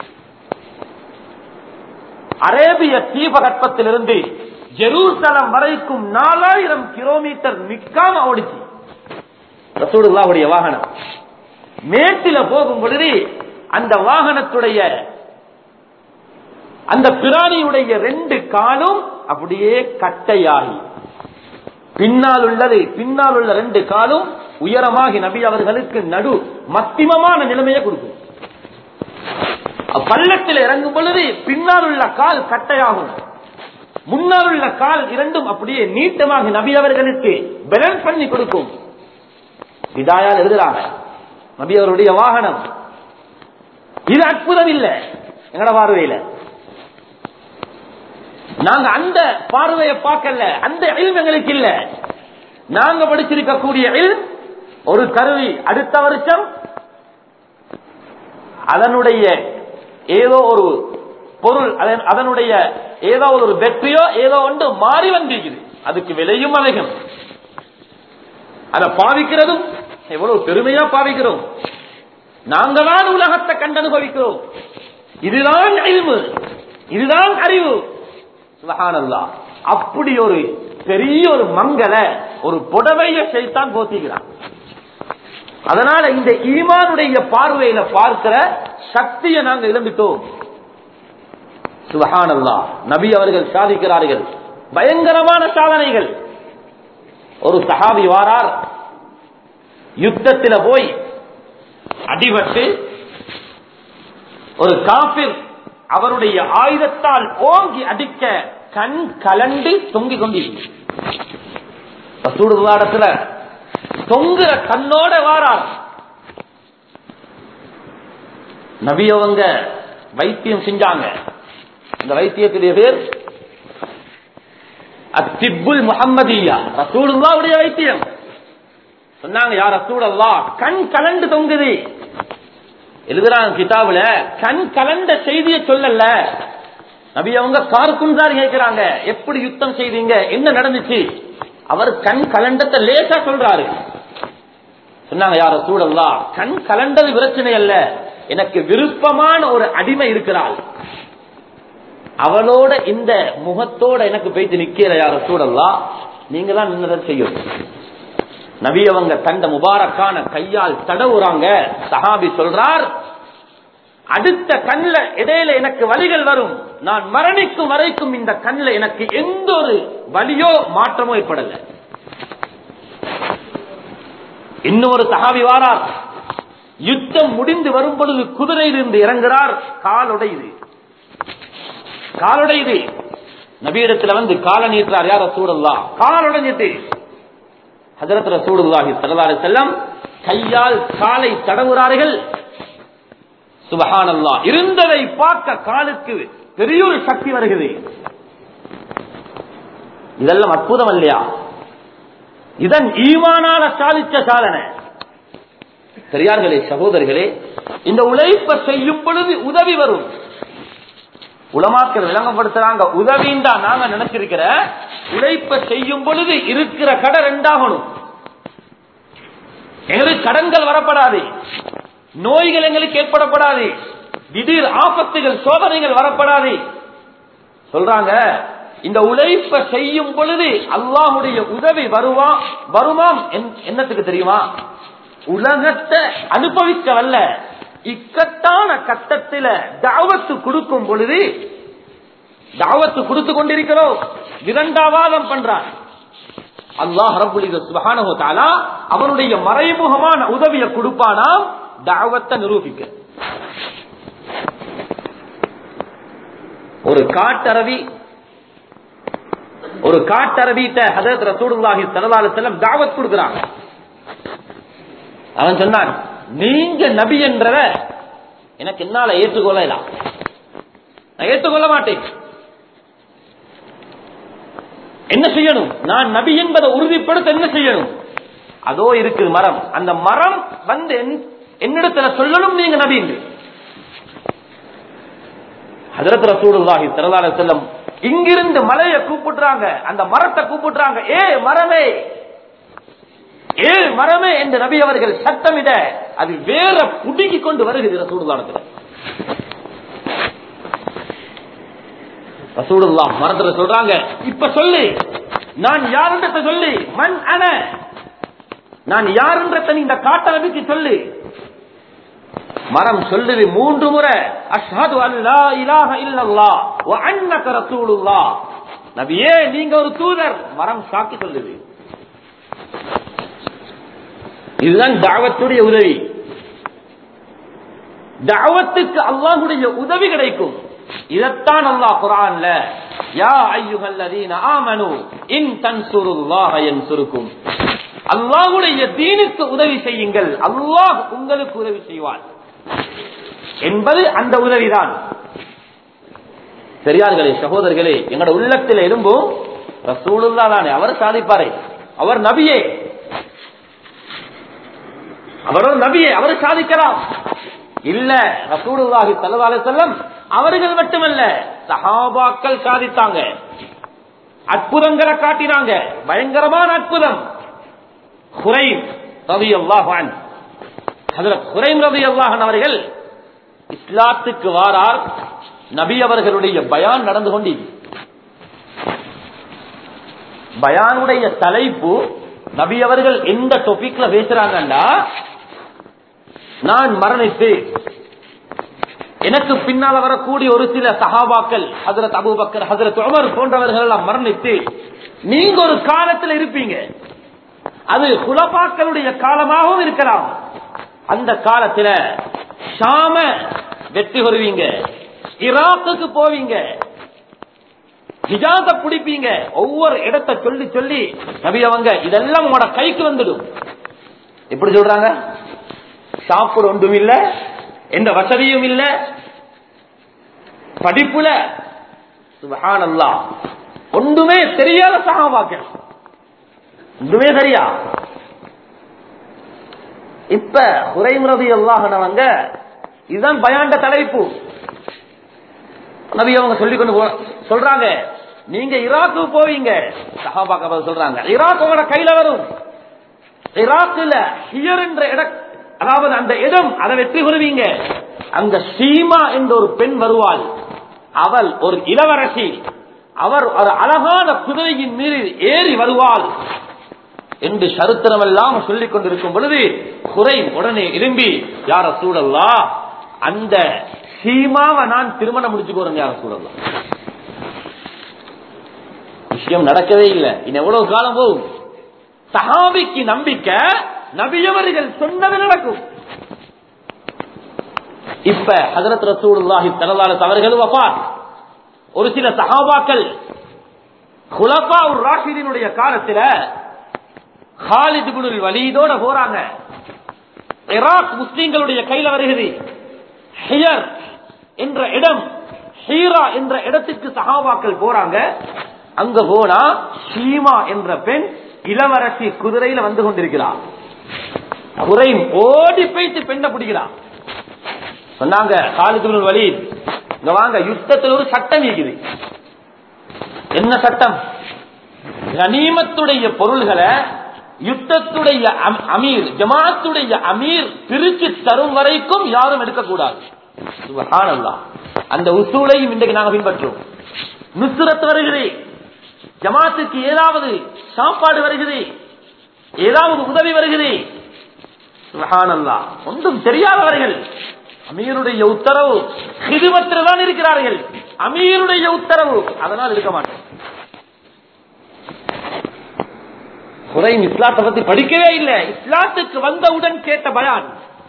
அரேபிய தீபகற்பத்திலிருந்து ஜெருசலம் வரைக்கும் நாலாயிரம் கிலோமீட்டர் நிக்காம ஓடிச்சு ரசூலுல்லாஹ்வுடைய வாகனம். மேட்டில போகும் பொழுது அந்த வாகனத்துடைய அந்த பிராணியுடைய ரெண்டு காலும் அப்படியே கட்டையாகி பின்னால் உள்ளது பின்னால் உள்ள ரெண்டு காலும் உயரமாகி நபி அவர்களுக்கு நடு மத்தியமமான நிலைமையை கொடுக்கும். பள்ளத்தில் இறங்கும் பொழுது பின்னால் உள்ள கால் கட்டையாகும், முன்னால் உள்ள கால் இரண்டும் அப்படியே நீட்டமாக நபி அவர்களுக்கு பேலன்ஸ் பண்ணி கொடுக்கும். இதாயால் எழுதுறாங்க நபி அவருடைய வாகனம். இது அற்புதம் இல்லை எங்கட பார்வையில. நாங்க அந்த பார்வையை பார்க்கல, அந்த இல்ம் எங்களுக்கு இல்ல. நாங்க படிச்சிருக்கக்கூடிய இல்ம் ஒரு கருவி அடுத்த வருஷம் அதனுடைய ஏதோ ஒரு பொருள், அதனுடைய ஏதோ ஒரு பேட்டரியோ ஏதோ ஒன்று மாறி வந்திருக்குது. அதுக்கு விலையும் அதிகம். அதை பாவிக்கிறதும் எவ்வளவு பெருமையா பாவிக்கிறோம். நாங்க தான் உலகத்தை கண்டு அனுபவிக்கிறோம். இதுதான் இல்மு, இதுதான் அறிவு. சுப்ஹானல்லாஹ். அப்படி ஒரு பெரிய ஒரு மங்கள ஒரு புடவையை செய்தான் போத்திக்கிறான். அதனால இந்த ஈமானுடைய பார்வையில பார்க்கிற சக்தியை நாங்க இழந்துட்டோம். சுப்ஹானல்லாஹ். நபி அவர்கள் சாதிக்கிறார்கள் பயங்கரமான சாதனைகள். ஒரு சஹாபி வாரார், யுத்தத்தில் போய் அடிபட்டு ஒரு காபிர் அவருடைய ஆயுதத்தால் ஓங்கி அடிக்க கண் கலண்டு தொங்கிக் கொண்டிருக்கிறது. ரசூலுல்லாஹ்விடத்துல தொங்குற கண்ணோட வாரார். நபி அவங்க வைத்தியம் செஞ்சாங்க. அந்த வைத்தியத்துடைய பேர் அத்திப்புல் முஹம்மதியா, ரசூலுல்லாஹ்வுடைய வைத்தியம். சொன்னாங்க, யா ரசூலல்லாஹ் கண் கலண்டு தொங்குது. எழுதுறாங்க கிதாபுல, கண் கலண்ட செய்தியை சொல்லல. நபி அவங்க கார்குன்றார் கேட்கிறாங்க, எப்படி யுத்தம் செய்தீங்க, என்ன நடந்துச்சு? அவர் கண் கலண்டத்தை லேசா சொல்றாரு. சொன்னாங்க, யா ரசூலல்லாஹ் கண் கலண்டது பிரச்சனை அல்ல, எனக்கு விருப்பமான ஒரு அடிமை இருக்கிறாள், அவளோட இந்த முகத்தோட எனக்கு போயிட்டு நிக்கிற யா ரசூலல்லாஹ், நீங்க தான் நின்னதை செய்யும். நபி அவங்க தண்ட முபாரக்கான கையால் தடவுறாங்க. சஹாபி சொல்றார், அடுத்த கண்ல இடையில எனக்கு வலிகள் வரும், நான் மரணிக்கும் வரைக்கும் இந்த கண்ல எனக்கு எந்த ஒரு வலியோ மாற்றமோ ஏற்படல. இன்னொரு சஹாபி வாரார், யுத்தம் முடிந்து வரும் பொழுது குதிரையிலிருந்து இறங்குறார், காலுடையுது காலுடையுது நபியிடத்துல வந்து கால நீட்டுறார், யார் ரசூலுல்லாஹ் காலுடைஞ்சிட்டு. ஹஜ்ரத் ரசூலுல்லாஹி ஸல்லல்லாஹு அலைஹி வஸல்லம் கையால் காலை தடவுறார்கள். சுப்ஹானல்லாஹ். இருந்ததை பார்க்க காலுக்கு பெரிய ஒரு சக்தி வருகிறது. இதெல்லாம் அற்புதம் இல்லையா? இதன் ஈமானால சாதிச்ச சாதனை. பெரியார்களே, சகோதரர்களே, இந்த உழைப்பை செய்யும் பொழுது உதவி வரும். உலமாக்கள் விளங்கப்படுத்துறாங்க, உதவிண்டா நாங்க நினைச்சிருக்கிற உழைப்பை செய்யும் பொழுது இருக்கிற கடன் ரெண்டாகணும். எங்களுக்கு கடன்கள் வரப்படாது, நோய்கள் எங்களுக்கு ஏற்படப்படாது, திடீர் ஆபத்துகள் சோதனைகள் வரப்படாது. சொல்றாங்க, இந்த உழைப்பை செய்யும் பொழுது அல்லாஹுடைய உதவி வருவா வருமாம். என்னத்துக்கு தெரியுமா? உலகத்தை அனுபவிக்கவல்ல, இக்கட்டான கட்டத்தில் தாவத்து கொடுக்கும் பொழுது, தாவத்து கொடுத்து கொண்டிருக்கிறோம், விரண்டாவாதம் பண்றான் அல்லாஹ் ரப்புல் இஸ்ஸத் சுப்ஹானஹு வ தஆலா அவனுடைய மறைமுகமான உதவியை கொடுப்பானாம் தாவத்தை நிரூபிக்க. ஒரு காட்டரவி ஒரு காட்டரவிட்ட ஹஜரத் ரசூலுல்லாஹி ஸல்லல்லாஹு அலைஹி வஸல்லம் தாவத் கொடுக்கிறாங்க. அவன் சொன்னான், நீங்க நபி என்றத எனக்கு என்னால ஏற்றுக்கொள்ளலாம், நான் ஏற்றுக்கொள்ள மாட்டேன். என்ன செய்யணும்? நான் நபி என்பதை உறுதிப்படுத்த என்ன செய்யணும்? அதோ இருக்குது மரம், அந்த மரம் வந்து என்னிடத்துல சொல்லணும் நீங்க நபி என்று. ஹஜரத் ரசூலுல்லாஹி ஸல்லல்லாஹு அலைஹி வஸல்லம் இங்கிருந்து மலையை கூப்பிடுறாங்க, அந்த மரத்தை கூப்பிடுறாங்க, ஏ மரமே, ஏ மரமே என்று நபி அவர்கள் சத்தமிட அது வேற புடுங்கி கொண்டு வருகிறது ரசூலுல்லாஹி. ரசூலுல்லாஹ் மரத்துல சொல்றாங்க, இப்ப சொல்லு, நான் யாருன்றத சொல்லு, மன் அன, நான் யாருன்றத நீ இந்த காட்டரபிக்கு சொல்லு. மரம் சொல்லுது மூன்று முறை, அஷ்ஹது அல்லா இலாஹ இல்லல்லாஹ் வ அன்னக ரசூலுல்லாஹ், நபியே நீங்க ஒரு தூதர். மரம் சாக்கி சொல்லுது. இதுதான் தாவத்துடைய உதவி. தாவத்துக்கு அல்லாஹ்வுடைய உதவி கிடைக்கும். இதத்தான் அல்லாஹ் குர்ஆன்ல யா அய்யுஹல்லதீன ஆமனூ இன் தன்சுருல்லாஹ யன்சுருக்கும், அல்லாஹ்வுடைய தீனுக்கு உதவி செய்யுங்கள், அல்லாஹ் உங்களுக்கு உதவி செய்வான் என்பது அந்த உதவிதான். பெரியார்களே, சகோதரர்களே, எங்களோட உள்ளத்தில் எறும்பும் ரசூலுல்லாஹ் தானே, அவர் சாதிப்பாரே, அவர் நபியே, அவர் நபியே, அவர் சாதிக்கலாம். இல்ல, ரசூலுல்லாஹி ஸல்லல்லாஹு அலைஹி வஸல்லம் அவர்கள் மட்டுமல்ல, சஹாபாக்கள் சாதித்தாங்க, அற்புதங்களை காட்டினாங்க, பயங்கரமான அற்புதம். ஹுரைம் ரலியல்லாஹு அன்ஹு, ஹஜ்ரத் ஹுரைம் ரலியல்லாஹு அன்ஹு அவர்கள் இஸ்லாத்துக்கு வாரார். நபி அவர்களுடைய பயான் நடந்து கொண்டது. பயானுடைய தலைப்பு, நபி அவர்கள் எந்த டாபிக்ல பேசுறாங்கன்னா, நான் மரணித்து எனக்கு பின்னால வரக்கூடிய ஒரு சில சஹாபாக்கள், ஹஜ்ரத் அபூபக்கர், ஹஜ்ரத் உமர் போன்றவர்கள் எல்லாம் மரணித்து நீங்க ஒரு காலத்தில் இருப்பீங்க, அது குலபாக்களுடைய காலமாகவும் இருக்கலாம். அந்த காலத்தில் ஷாம வெற்றி வருவீங்க, ஈராக்குக்கு போவீங்க, ஹிஜாஸ பிடிப்பீங்க. ஒவ்வொரு இடத்தை சொல்லி சொல்லி நபி அவங்க இதெல்லாம் உங்களோட கைக்கு வந்துடும். எப்படி சொல்றாங்க? சாப்பிட ஒன்றும் இல்ல, எந்த வசதியும் இல்ல, படிப்புல சுப்ஹானல்லாஹ் ஒன்றுமே தெரியாத சஹாபாக்கள், ஒன்றுமே தெரியா. இப்ப ஹுரைம் ரலியல்லாஹு அன்ஹு இதுதான் பயான்ட தலைப்பு. நபி அவங்க சொல்லி கொண்டு சொல்றாங்க, நீங்க ஈராக்கு போவீங்க. சஹாபாக்கள் சொல்றாங்க, ஈராக் உங்களோட கையில வரும். ஈராக்ல ஹியர் என்ற இடம், அதாவது அந்த இடம், அதை வெற்றி பெறுவீங்க. அங்க சீமா என்ற ஒரு பெண் வருவாள், அவள் ஒரு இளவரசி, அவர் ஒரு அழகான குதிரையின் மீது ஏறி வருவாள் என்று சரித்திரம் எல்லாம் சொல்லிக் கொண்டிருக்கும் பொழுது ஹுரைம் உடனே இரும்பி, யா ரசூலல்லாஹ், அந்த சீமாவை நான் திருமணம் முடிச்சு போறேன் யா ரசூலல்லாஹ். விஷயம் நடக்கவே இல்லை, இன்னும் எவ்வளவு காலம் போகும்? சஹாபிக்கு நம்பிக்கை, நபியவர்கள் சொன்னது நடக்கும். இப்ப ஹஜ்ரத் ரசூலுல்லாஹி ஸல்லல்லாஹு அலைஹி வஸல்லம் அவர்கள் வஃபாத். ஒரு சில சஹாபாக்கள் குலஃபாஉர் ராஷிதீனுடைய காலத்துல காலித் இப்னுல் வலீதோட போறாங்க. ஈராக் முஸ்லிம்களுடைய கையில வருகிறது. ஹியர் என்ற இடம், ஹீரா என்ற இடத்துக்கு சஹாபாக்கள் போறாங்க. அங்க போனா சீமா என்ற பெண் இளவரசி குதிரையில வந்து கொண்டிருக்கிறார். குறையும் ஓடி போயிட்டு பெண்ணை பிடிக்கிறான். சொன்னாங்க காலித் இப்னு வலீத், இங்க வாங்க, யுத்தத்தில் ஒரு சட்டம் இருக்குது. என்ன சட்டம்? கனிமத்துடைய பொருள்களை யுத்தத்துடைய அமீர், ஜமாத்துடைய அமீர் பிரிச்சு தரும் வரைக்கும் யாரும் எடுக்கக்கூடாது. சுப்ஹானல்லாஹ். அந்த உசூலையும் இன்றைக்கு நாங்கள் பின்பற்றுவோம். நுஸ்ரத் வருகிறது, ஜமாத்துக்கு ஏதாவது சாப்பாடு வருகிறது, ஏதாவது உதவி வருகிறது, சுப்ஹானல்லாஹ், ஒன்றும் தெரியாதவர்கள் அமீருடைய உத்தரவு ஹிதுமத்தில் தான் இருக்கிறார்கள். அமீருடைய உத்தரவு, அதனால் இருக்க மாட்டோம். குறையும் இஸ்லாத்தை பத்தி படிக்கவே இல்லை. இஸ்லாத்துக்கு வந்தவுடன் கேட்ட பயான்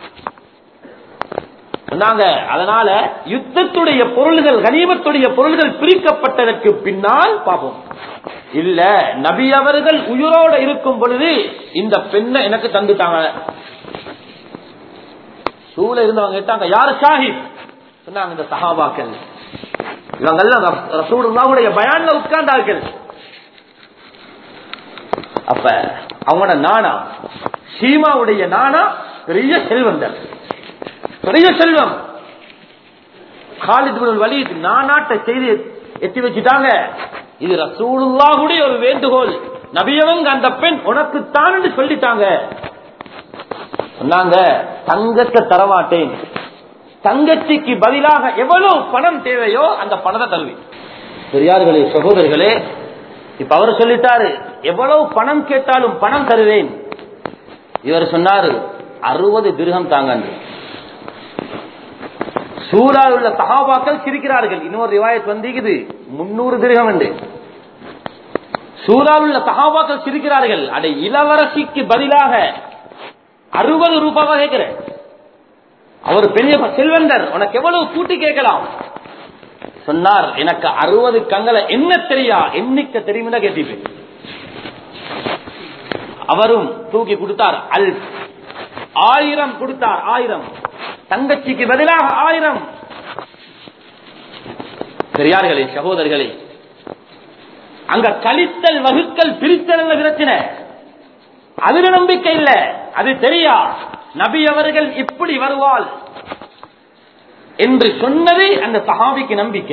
சொன்னாங்க. அதனால யுத்தத்துடைய பொருள்கள், கனிமத்துடைய பொருள்கள் பிரிக்கப்பட்டதற்கு பின்னால் பாப்போம். இல்ல, நபி அவர்கள் உயிரோடு இருக்கும் பொழுது இந்த பெண்ணை எனக்கு தந்துட்டாங்க. சூழ இருந்தவங்க கேட்டாங்க, யாரு ஷாஹித்? சொன்னாங்க இந்த சஹாபாக்கள். இவங்கெல்லாம் ரசூலுல்லாஹுடைய பயான்ல உட்கார்ந்தார்கள். அப்ப அவனோட நானா, சீமாவுடைய நானா பெரிய செல்வந்தர், பெரிய செல்வம். காலித் இப்னு வலீத் நானாட்ட செய்தி எத்தி வச்சுட்டாங்க. இது ரசூலுல்லாஹுடைய ஒரு வேண்டுகோள், நபியவங்க அந்த பெண் உனக்குத்தான் என்று சொல்லிட்டாங்க. சொன்னாங்க, தங்கத்தை தரமாட்டேன், தங்கச்சிக்கு பதிலாக எவ்வளவு பணம் தேவையோ அந்த பணத்தை தருவேன். பெரியார்களே, சகோதரர்களே, இப்ப அவர் சொல்லிட்டாரு எவ்வளவு பணம் கேட்டாலும் பணம் தருவேன். இவர் சொன்னாரு அறுபது திர்ஹம் தாங்க. சூறாவில் உள்ள சஹாபாக்கள் சிரிக்கிறார்கள். இன்னொரு ரிவாயத் வந்திருக்குது முன்னூறு திர்ஹம் என்று. சூறாவில் உள்ள சஹாபாக்கள் சிரிக்கிறார்கள். அடே, இளவரசிக்கு பதிலாக அறுபது ரூபாய் கேட்கிறேன். அவர் பெரிய செல்வந்தர், உனக்கு எவ்வளவு கூட்டி கேட்கலாம்? சொன்னார், எனக்கு அறுபது கங்களை என்ன தெரியா, எண்ணிக்க தெரியுமா கேட்டீங்க. அவரும் தூக்கி கொடுத்தார். அல் ஆயிரம் கொடுத்தார். ஆயிரம், தங்கச்சிக்கு பதிலாக ஆயிரம். பெரியார்களே, சகோதரர்களே, அங்க கழித்தல் வகுத்தல் பிரித்தல் பிரச்சனை, அதுல நம்பிக்கை இல்ல. அது தெரியா, நபி அவர்கள் இப்படி வருவாள் என்று சொன்னது அந்த சஹாபிக்கு நம்பிக்கை.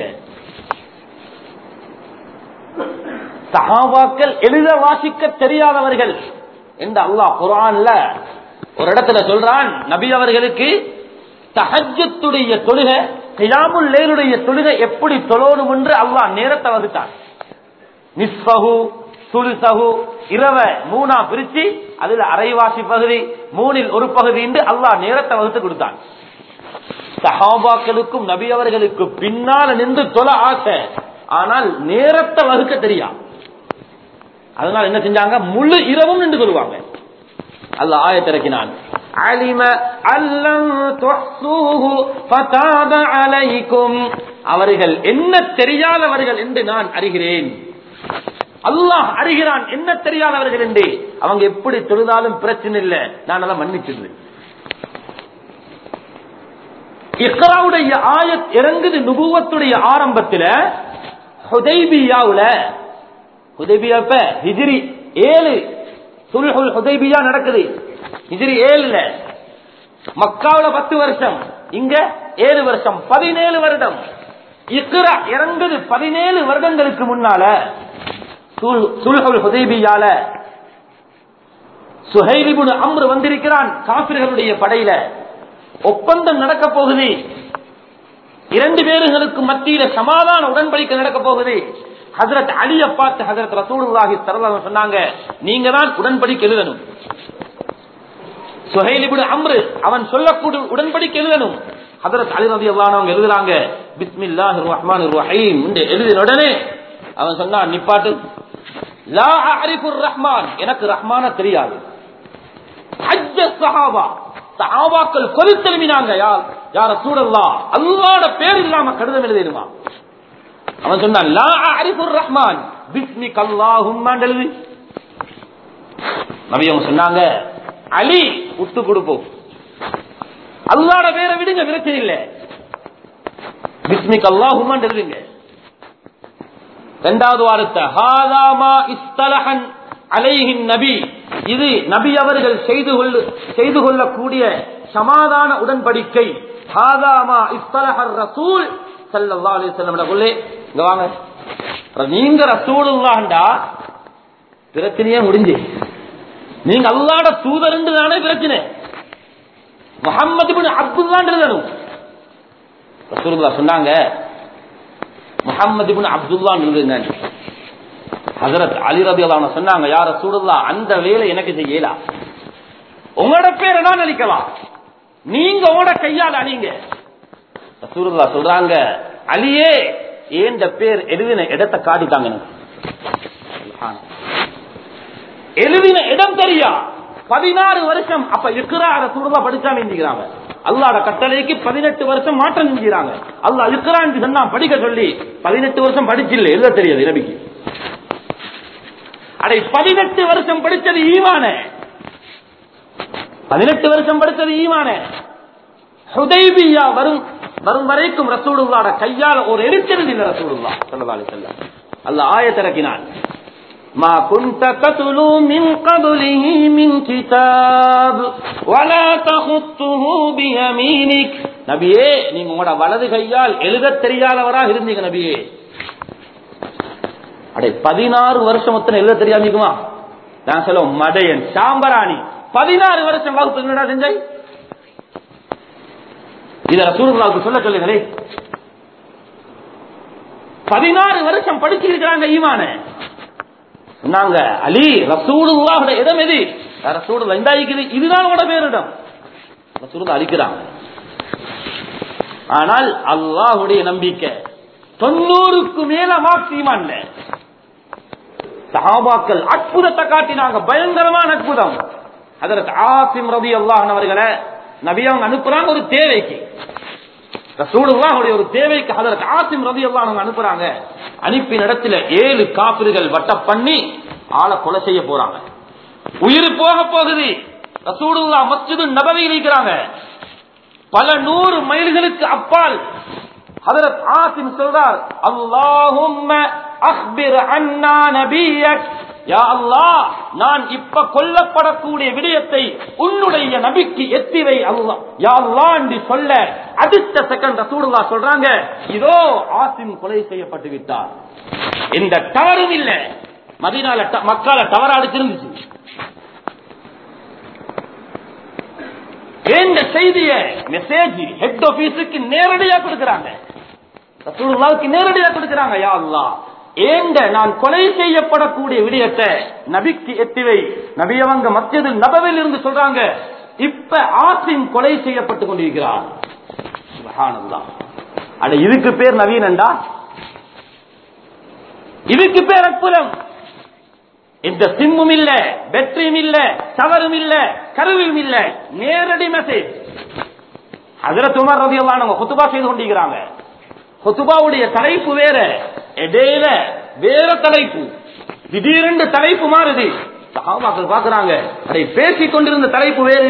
சஹாபாக்கள் எழுத வாசிக்க தெரியாதவர்கள் என்று அல்லாஹ் குர்ஆன்ல ஒரு இடத்துல சொல்றான். நபி அவர்களுக்கு தஹஜ்ஜுடைய தொழுகை, கியாமுல் லைலுடைய தொழுகை எப்படி தொழணும் என்று அல்லாஹ் நேரத்தை வகுத்தான். நிஸ்ஃபஹு சுல்சஹு, இரவ மூணா பிரிச்சு அதுல அரைவாசி பகுதி, மூணில் ஒரு பகுதி என்று அல்லாஹ் நேரத்தை வகுத்து கொடுத்தான். சஹாபாக்களுக்கும் நபி அவர்களுக்கு பின்னால நின்று தொழ ஆசை, ஆனால் நேரத்தை வகுக்க தெரியா. அதனால என்ன செஞ்சாங்க, முழு இரவும் நின்று சொல்லுவாங்க. அல்லாஹ் ஆயத் இறக்கினான், அலிம அல்லம் துஹ்ஸூஹு ஃபதாப அலைக்கும், அவர்கள் என்ன தெரியாதவர்கள் என்று நான் அறிகிறேன். அல்லாஹ் அறிகிறான் என்ன தெரியாதவர்கள் என்று. அவங்க எப்படி தொழுதாலும் பிரச்சனை இல்லை, நான் அதை மன்னிச்சிருந்தேன். இக்ராவுடைய ஆயத் இறங்குது நுபுவத்துடைய ஆரம்பத்தில். ஹுதைபியாவுல, ஹுதைபியா இப்ப ஹிஜ்ரி ஏழு, சுல்ஹுல் ஹுதைபியா நடக்குது ஹிஜ்ரி ஏழுல. மக்காவுல பத்து வருஷம், இங்க ஏழு வருஷம், பதினேழு வருடம். இக்ரா இறங்குது பதினேழு வருடங்களுக்கு முன்னால. சுல்ஹுல் ஹுதைபியால சுஹைல் இப்னு அம்ர் வந்திருக்கிறான் காபிர்களுடைய படையில. ஒப்பந்தம் நடக்க போகுது, இரண்டு பேர்களுக்கு மத்தியில சமாதான உடன்படிக்கை நடக்க போகுது. ஹஜ்ரத் அலிய பார்த்து ஹஜ்ரத் ரசூலுல்லாஹி ஸல்லல்லாஹு அலைஹி வஸல்லம் சொன்னாங்க, நீங்க தான் உடன்படிக்கை எழுதணும். சுஹைல் இப்னு அம்ர் அவன் சொல்லக்கூடிய உடன்படிக்கை எழுதணும். ஹஜ்ரத் அலி ரலியல்லாஹு அன்ஹு எழுதுறாங்க, பிஸ்மில்லாஹிர் ரஹ்மானிர் ரஹீம் என்று எழுதின உடனே அவன் சொன்னான், நிப்பாட்டு, லா அஅரிஃபுர் ரஹ்மான், எனக்கு ரஹ்மான தெரியாது. ஹஜ்ஜ ஸஹாபா, சஹாபாக்கள் கொதித்தெழுமினாங்க, யா ரசூலல்லாஹ், அல்லாஹ்வுடைய பேர் இல்லாம கடிதம் எழுதிடுமா? அவன் சொன்னான், லா அஅரிஃபுர் ரஹ்மான் பிஸ்மிக அல்லாஹும்ம எழுதி. நபி அவங்க சொன்னாங்க, அலி விட்டு கொடுப்போம், அல்லாஹ்வுடைய பேரை விடுங்க, பிரச்சனை இல்லை, பிஸ்மிக அல்லாஹும்ம எழுதுங்க. இரண்டாவது வார்த்தை, ஹாதா மா இஸ்தலஹன் அலைஹின் நபி, இது நபி அவர்கள் செய்து கொள்ள செய்து கொள்ளக்கூடிய சமாதான உடன்படிக்கை. ஹாதாமா இஸ்தலஹர் ரசூல் ஸல்லல்லாஹு அலைஹி வஸல்லம் அவர்களே, இங்க வாங்க. நீங்க ரசூலுல்லாஹ்டா பிரச்சனையே முடிஞ்சு. நீங்க அல்லாஹ்வுடைய தூதர் என்று தானே பிரச்சனை. முஹம்மது இப்னு அப்துல்லாஹ்ன்றதும் ரசூலுல்லாஹ் சொன்னாங்க. முஹம்மது இப்னு அப்துல்லாஹ்ன்றதுங்க ஹஜ்ரத் அலி ரலியல்லாஹு அன்ஹு சொன்னாங்க, யா ரசூலுல்லாஹ் அந்த வேலை எனக்கு செய்யலா, உங்களோட பேரை நான் அழிக்கலாம், நீங்க உங்களோட கையால் அழிங்க. ரசூலுல்லாஹ் சொல்றாங்க, அலியே ஏந்த பேர் எழுதின இடத்தை காட்டிட்டாங்க. எழுதின இடம் தெரியா, பதினாறு வருஷம் அப்ப இக்ரா ரசூலுல்லாஹ் படிச்சாங்க நினைக்கிறாங்க. அல்லாஹ்வுடைய கட்டளைக்கு பதினெட்டு வருஷம் மாற்றம் செஞ்சாங்க. அல்லாஹ் இக்ரா என்று சொன்னா படிக்க சொல்லி பதினெட்டு வருஷம் படிச்சில்லை, எழுத தெரியாது நபிக்கு. அடை பதினெட்டு வருஷம் படிச்சது ஈமான, பதினெட்டு வருஷம் படிச்சது ஈமான. ஹுதைபியா வரும் வரும் வரைக்கும் ரசூலுல்லாஹ்வுடைய கையால ஒரு எழுத்தெழுதி இல்ல ரசூலுல்லாஹ் ஸல்லல்லாஹு அலைஹி வஸல்லம். அல்லாஹ் ஆயத் இறக்கினான், மா குன்த தத்லு மின் கப்லிஹி மின் கிதாப் வலா தஹுத்துஹு பியமீனிக். நபியே நீங்க உங்களோட வலது கையால் எழுத தெரியாதவராக இருந்தீங்க நபியே. அடே பதினாறு வருஷம் மொத்தம் எழுத தெரியாமக்குமா? நான் சொல்லுவோம் மடையன் சாம்பராணி பதினாறு வருஷம் வகுப்பு என்னடா செஞ்சாய்? இத ரசூலுல்லாஹ்வுக்கு சொல்ல சொல்லுங்களே. பதினாறு வருஷம் படிச்சிருக்கிறாங்க ஈமான. சொன்னாங்க, அலி ரசூலுல்லாஹ்வுடைய இடம் எது? ரசூலுல்லாஹ் இந்த இருக்குது, இதுதான் உங்களோட பேரிடம். ரசூலுல்லாஹ் அழிக்கிறாங்க. ஆனால் அல்லாஹ்வுடைய நம்பிக்கை தொண்ணூறுக்கு மேல மார்க் ஈமான்ல. சஹாபாக்கள் அற்புதத்தை காட்டினாங்க, பயங்கரமான அற்புதம். ஹஜ்ரத் ஆசிம் ரலியல்லாஹு அன்ஹு அவர்களை நபி அவங்க அனுப்புறாங்க ஒரு தேவைக்கு. ரசூலுல்லாஹ்வுடைய ஒரு தேவைக்கு ஹஜ்ரத் ஆசிம் ரலியல்லாஹு அன்ஹு அனுப்புறாங்க. அனுப்பின இடத்துல ஏழு காபிர்கள் வட்டம் பண்ணி ஆளை கொலை செய்ய போறாங்க. உயிர் போக போகுது. ரசூலுல்லாஹ் மஸ்ஜிது நபவியில் இருக்கிறாங்க. பல நூறு மைல்களுக்கு அப்பால் ஹஜ்ரத் ஆசிம் சொல்றார், அல்லாஹும்ம அக்பிர் அன்னா நபியக். யா அல்லாஹ், நான் இப்ப கொல்லப்படக்கூடிய விடயத்தை உன்னுடைய நபிக்கு எத்திவை அல்லாஹ். யா அல்லாஹ் என்று சொல்ல அடுத்த செகண்ட் ரசூலுல்லாஹ் சொல்றாங்க, இதோ ஆசிம் கொலை செய்யப்பட்டு விட்டார். இந்த டவரும் இல்ல, மதீனால மக்கால டவர் அடிச்சிருந்துச்சு. இந்த செய்திய மெசேஜ் ஹெட் ஆபீஸுக்கு நேரடியா கொடுக்கிறாங்க, ரசூலுல்லாஹ்வுக்கு நேரடியா கொடுக்கிறாங்க. யா அல்லாஹ், ஏங்க நான் கொலை செய்யப்படக்கூடிய விடயத்தை நபிக்கு எத்திவை. நபி அவங்க மஸ்ஜிது நபவியில் இருந்து சொல்றாங்க, இப்ப ஆசிம் கொலை செய்யப்பட்டு கொண்டிருக்கிறார். சுப்ஹானல்லாஹ். அட இதுக்கு பேர் நவீனண்டா, இதுக்கு பேர் அற்புதம். இந்த சிம்மும் இல்ல, பேட்டரியும் இல்ல, டவரும் இல்ல, கருவியும் இல்ல, நேரடி மெசேஜ். ஹஜ்ரத் உமர் ரலியல்லாஹு அன்ஹு குத்பா செய்து கொண்டிருக்கிறாங்க. குத்பாவுடைய தலைப்பு வேற, இடையில வேற தலைப்பு, திடீரென்று தலைப்பு மாறுது. சஹாபாக்கள் பார்க்கறாங்க, அதை பேசிக் கொண்டிருந்த தலைப்பு வேறு.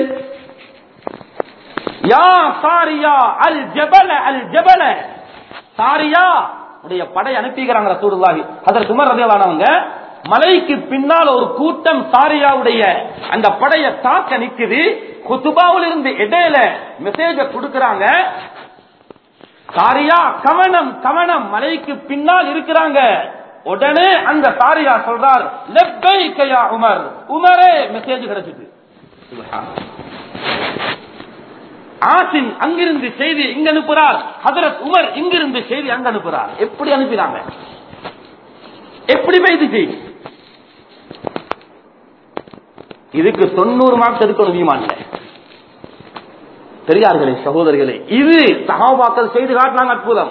யா சாரியா அல் ஜபல அல் ஜபல. சாரியா உடைய படை அனுப்பிக்கிறாங்க ரசூலுல்லாஹி. ஹஜ்ரத் உமர் ரலியல்லாஹு அன்ஹு மலைக்கு பின்னால் ஒரு கூட்டம் சாரியாவுடைய அந்த படையை தாக்க நிக்குது. குத்பாவில் இருந்து இடையில மெசேஜ கொடுக்கறாங்க, சாரியா கவனம் கவனம், மலைக்கு பின்னால் இருக்கிறாங்க. உடனே அந்த சாரியா சொல்றார், லப்பைக யா உமர். உமரே மெசேஜ் கிடைச்சது. ஆசிம் அங்கிருந்து செய்தி இங்க அனுப்புறார், ஹஜ்ரத் உமர் இங்கிருந்து செய்தி அங்க அனுப்புறார். எப்படி அனுப்பினாங்க? எப்படி பேசிச்சு? இதுக்கு தொண்ணூறு மார்க்ஸ் எடுக்கணும் ஈமான்ல. பெரியார்களே, சகோதரர்களே, இது சஹாபாக்கள் செய்து காட்டினாங்க அற்புதம்.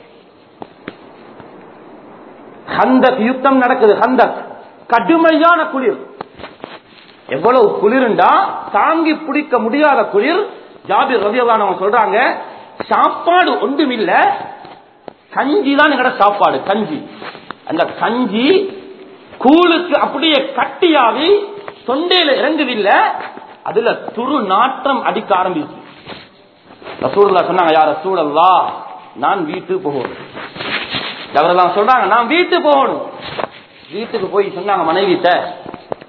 ஹந்தக் யுத்தம் நடக்குது. ஹந்தக் கடுமையான குளிர். எவ்வளவு குளிர்ண்டா தாங்கி பிடிக்க முடியாத குளிர். ஜாபிர் ரலியல்லாஹு அன்ஹு சொல்றாங்க, சாப்பாடு ஒன்றும் இல்ல, கஞ்சி தான் எங்கட சாப்பாடு, கஞ்சி. அந்த கஞ்சி கூழுக்கு அப்படியே கட்டியாவி தொண்டையில இறங்குதில்ல, அதுல துரு நாற்றம் அடிக்க ஆரம்பிச்சு. ரசூலுல்லாஹ் சொன்னாங்க, யா ரசூலல்லாஹ், நான் வீட்டுக்கு போகணும். அவரெல்லாம் சொல்றாங்க, நான் வீட்டுக்கு போகணும். வீட்டுக்கு போய் சொன்னாங்க மனைவிட்ட,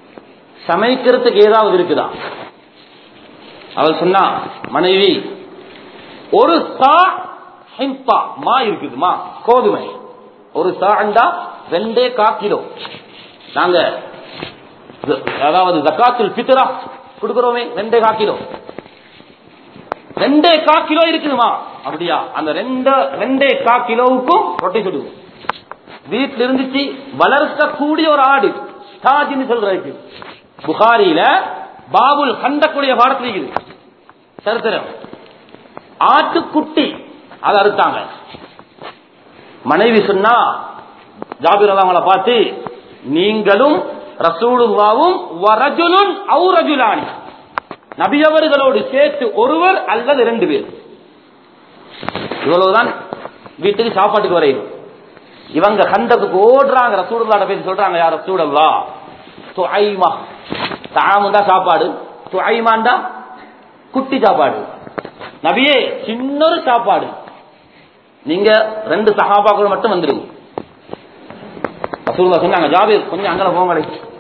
சமைக்கிறதுக்கு ஏதாவது இருக்குதா? அவள் சொன்னா, மனைவி, ஒரு சா ஹிம்பா மா இருக்குதுமா, கோதுமை ஒரு சாண்டா ரெண்டே கா கிலோ. நாங்க அதாவது ஜகாத்துல் ஃபித்ரா கொடுக்கிறோமே, ரெண்டே கா கிலோ, ரெண்டே கா கிலோ இருக்குதுமா. அப்படியா? அந்த ரெண்டு ரெண்டே கா கிலோவுக்கும் ரொட்டி சுடுவோம். வீட்டில் இருந்துச்சு வளர்க்கக்கூடிய ஒரு ஆடு தாஜின்னு சொல்றதுக்கு புகாரியில பாபுல் கண்டக்கூடிய பாடத்தில் இருக்குது சரித்திரம். ஆட்டுக்குட்டி அதை அறுத்தாங்க. மனைவி சொன்னா, ஜாபிர் அவங்களை பார்த்து, நீங்களும் ரசூலுல்லாவும் வரஜுலுன் அவு ரஜுலானி, நபி அவர்களோடு சேர்த்து ஒருவர் அல்லது ரெண்டு பேர். இவ்வளவுதான் வீட்டுக்கு சாப்பாட்டுக்கு வரையும். இவங்க கண்டத்துக்கு ஓடுறாங்க. ரசூலுல்லாஹ் பேசி சொல்றாங்க, யார் ரசூலுல்லாஹ், துஐமா தாமுண்டா சாப்பாடு, துஐமாண்டா குட்டி சாப்பாடு, நபியே சின்னொரு சாப்பாடு, நீங்க ரெண்டு சஹாபாக்கள் மட்டும் வந்துருங்க. ரசூலுல்லாஹ் சொன்னாங்க, ஜாபீர் கொஞ்சம் அங்கல போங்களே.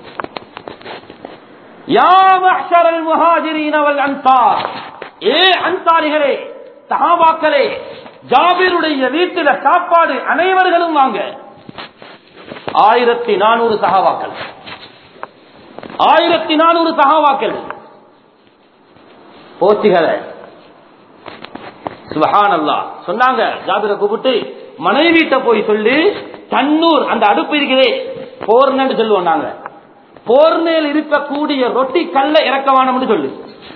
யா மஹ்ஷரல் முஹாஜிரீன வல் அன்சார், ஏ அன்சாரிகளே சஹாபாக்களே, ஜாபீருடைய வீட்டில சாப்பாடு அனைவர்களும் வாங்க. ஆயிரத்தி நானூறு சஹாபாக்கள், ஆயிரத்தி நானூறு சஹாபாக்கள் போத்திகளை சுப்ஹானல்லாஹ் சொன்னாங்க. ஜாபிரை கூப்பிட்டு, மனைவிட்ட போய் சொல்லி, தன்னூர் அந்த அடுப்பு இருக்குதே போர்னு சொல்லுவோம் நாங்க, போர்னேல் இருக்கக்கூடிய ரொட்டி கல்ல இறக்கவானு சொல்லு,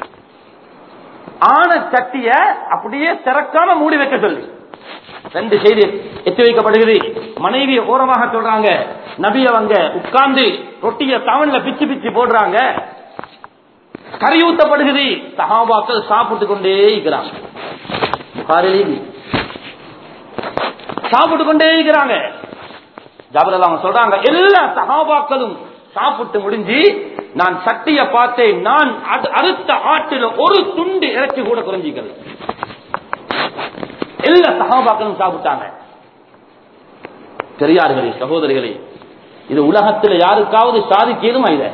ஆன சட்டிய அப்படியே திறக்காம மூடி வைக்க சொல்லு. ரெண்டு செய்தி எத்தி வைக்கப்படுகிறது. மனைவியை ஓரமாக சொல்றாங்க. நபி அவங்க உட்கார்ந்து ரொட்டிய தவன்ல பிச்சு பிச்சு போடுறாங்க. கறி ஊத்தப்படுகிறது. சஹாபாக்கள் சாப்பிட்டு கொண்டே இருக்கிறாங்க. சாப்பிட்டு கொண்டே இருக்கிறாங்க. ஜாபிர் அவங்க சொல்றாங்க, எல்லா சஹாபாக்களும் சாப்பிட்டு முடிஞ்சு, நான் சட்டிய பார்த்தேன், நான் அறுத்த ஆட்டில ஒரு துண்டு இறைச்சி கூட குறைஞ்சிக்கிறது. எல்லா சஹாபாக்களும் சாப்பிட்டாங்க. பெரியார்களே, சகோதரிகளே, இது உலகத்தில் யாருக்காவது சாதிக்கேதுமா? இத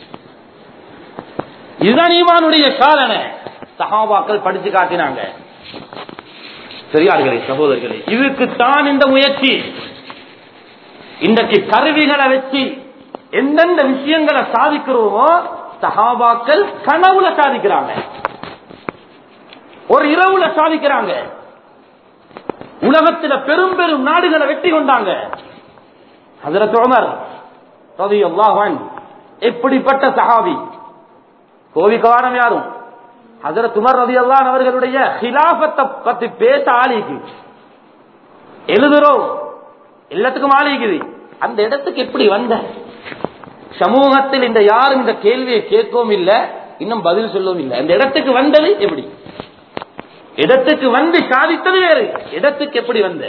இதுதான் ஈமானுடைய சாதனை. சஹாபாக்கள் படிச்சு காட்டினாங்க. பெரியார்களே, சகோதரிகளே, இதுக்குத்தான் இந்த முயற்சி. இன்றைக்கு கருவிகளை வச்சு எந்தெந்த விஷயங்களை சாதிக்கிறோமோ, சஹாபாக்கள் கனவுல சாதிக்கிறாங்க, ஒரு இரவுல சாதிக்கிறாங்க. உலகத்தில் பெரும் பெரும் நாடுகளை வெற்றி கொண்டாங்க. ஹஜ்ரத் உமர் ரலியல்லாஹு அன்ஹு எப்படிப்பட்ட சஹாபி, கோவிக்காரம் யாரும். ஹஜ்ரத் உமர் ரலியல்லாஹு அன்ஹு அவர்களுடைய ஹிலாஃபத்தை பத்தி பேச ஆளிக்கு எழுதுறோம், எல்லாத்துக்கும் ஆளிக்குது. அந்த இடத்துக்கு எப்படி வந்த? சமூகத்தில் இந்த யாரும் இந்த கேள்வியை கேட்கவும் இல்லை, இன்னும் பதில் சொல்லவும் இல்லை. அந்த இடத்துக்கு வந்தது எப்படி? இடத்துக்கு வந்து சாதித்தது வேறு, இடத்துக்கு எப்படி வந்த?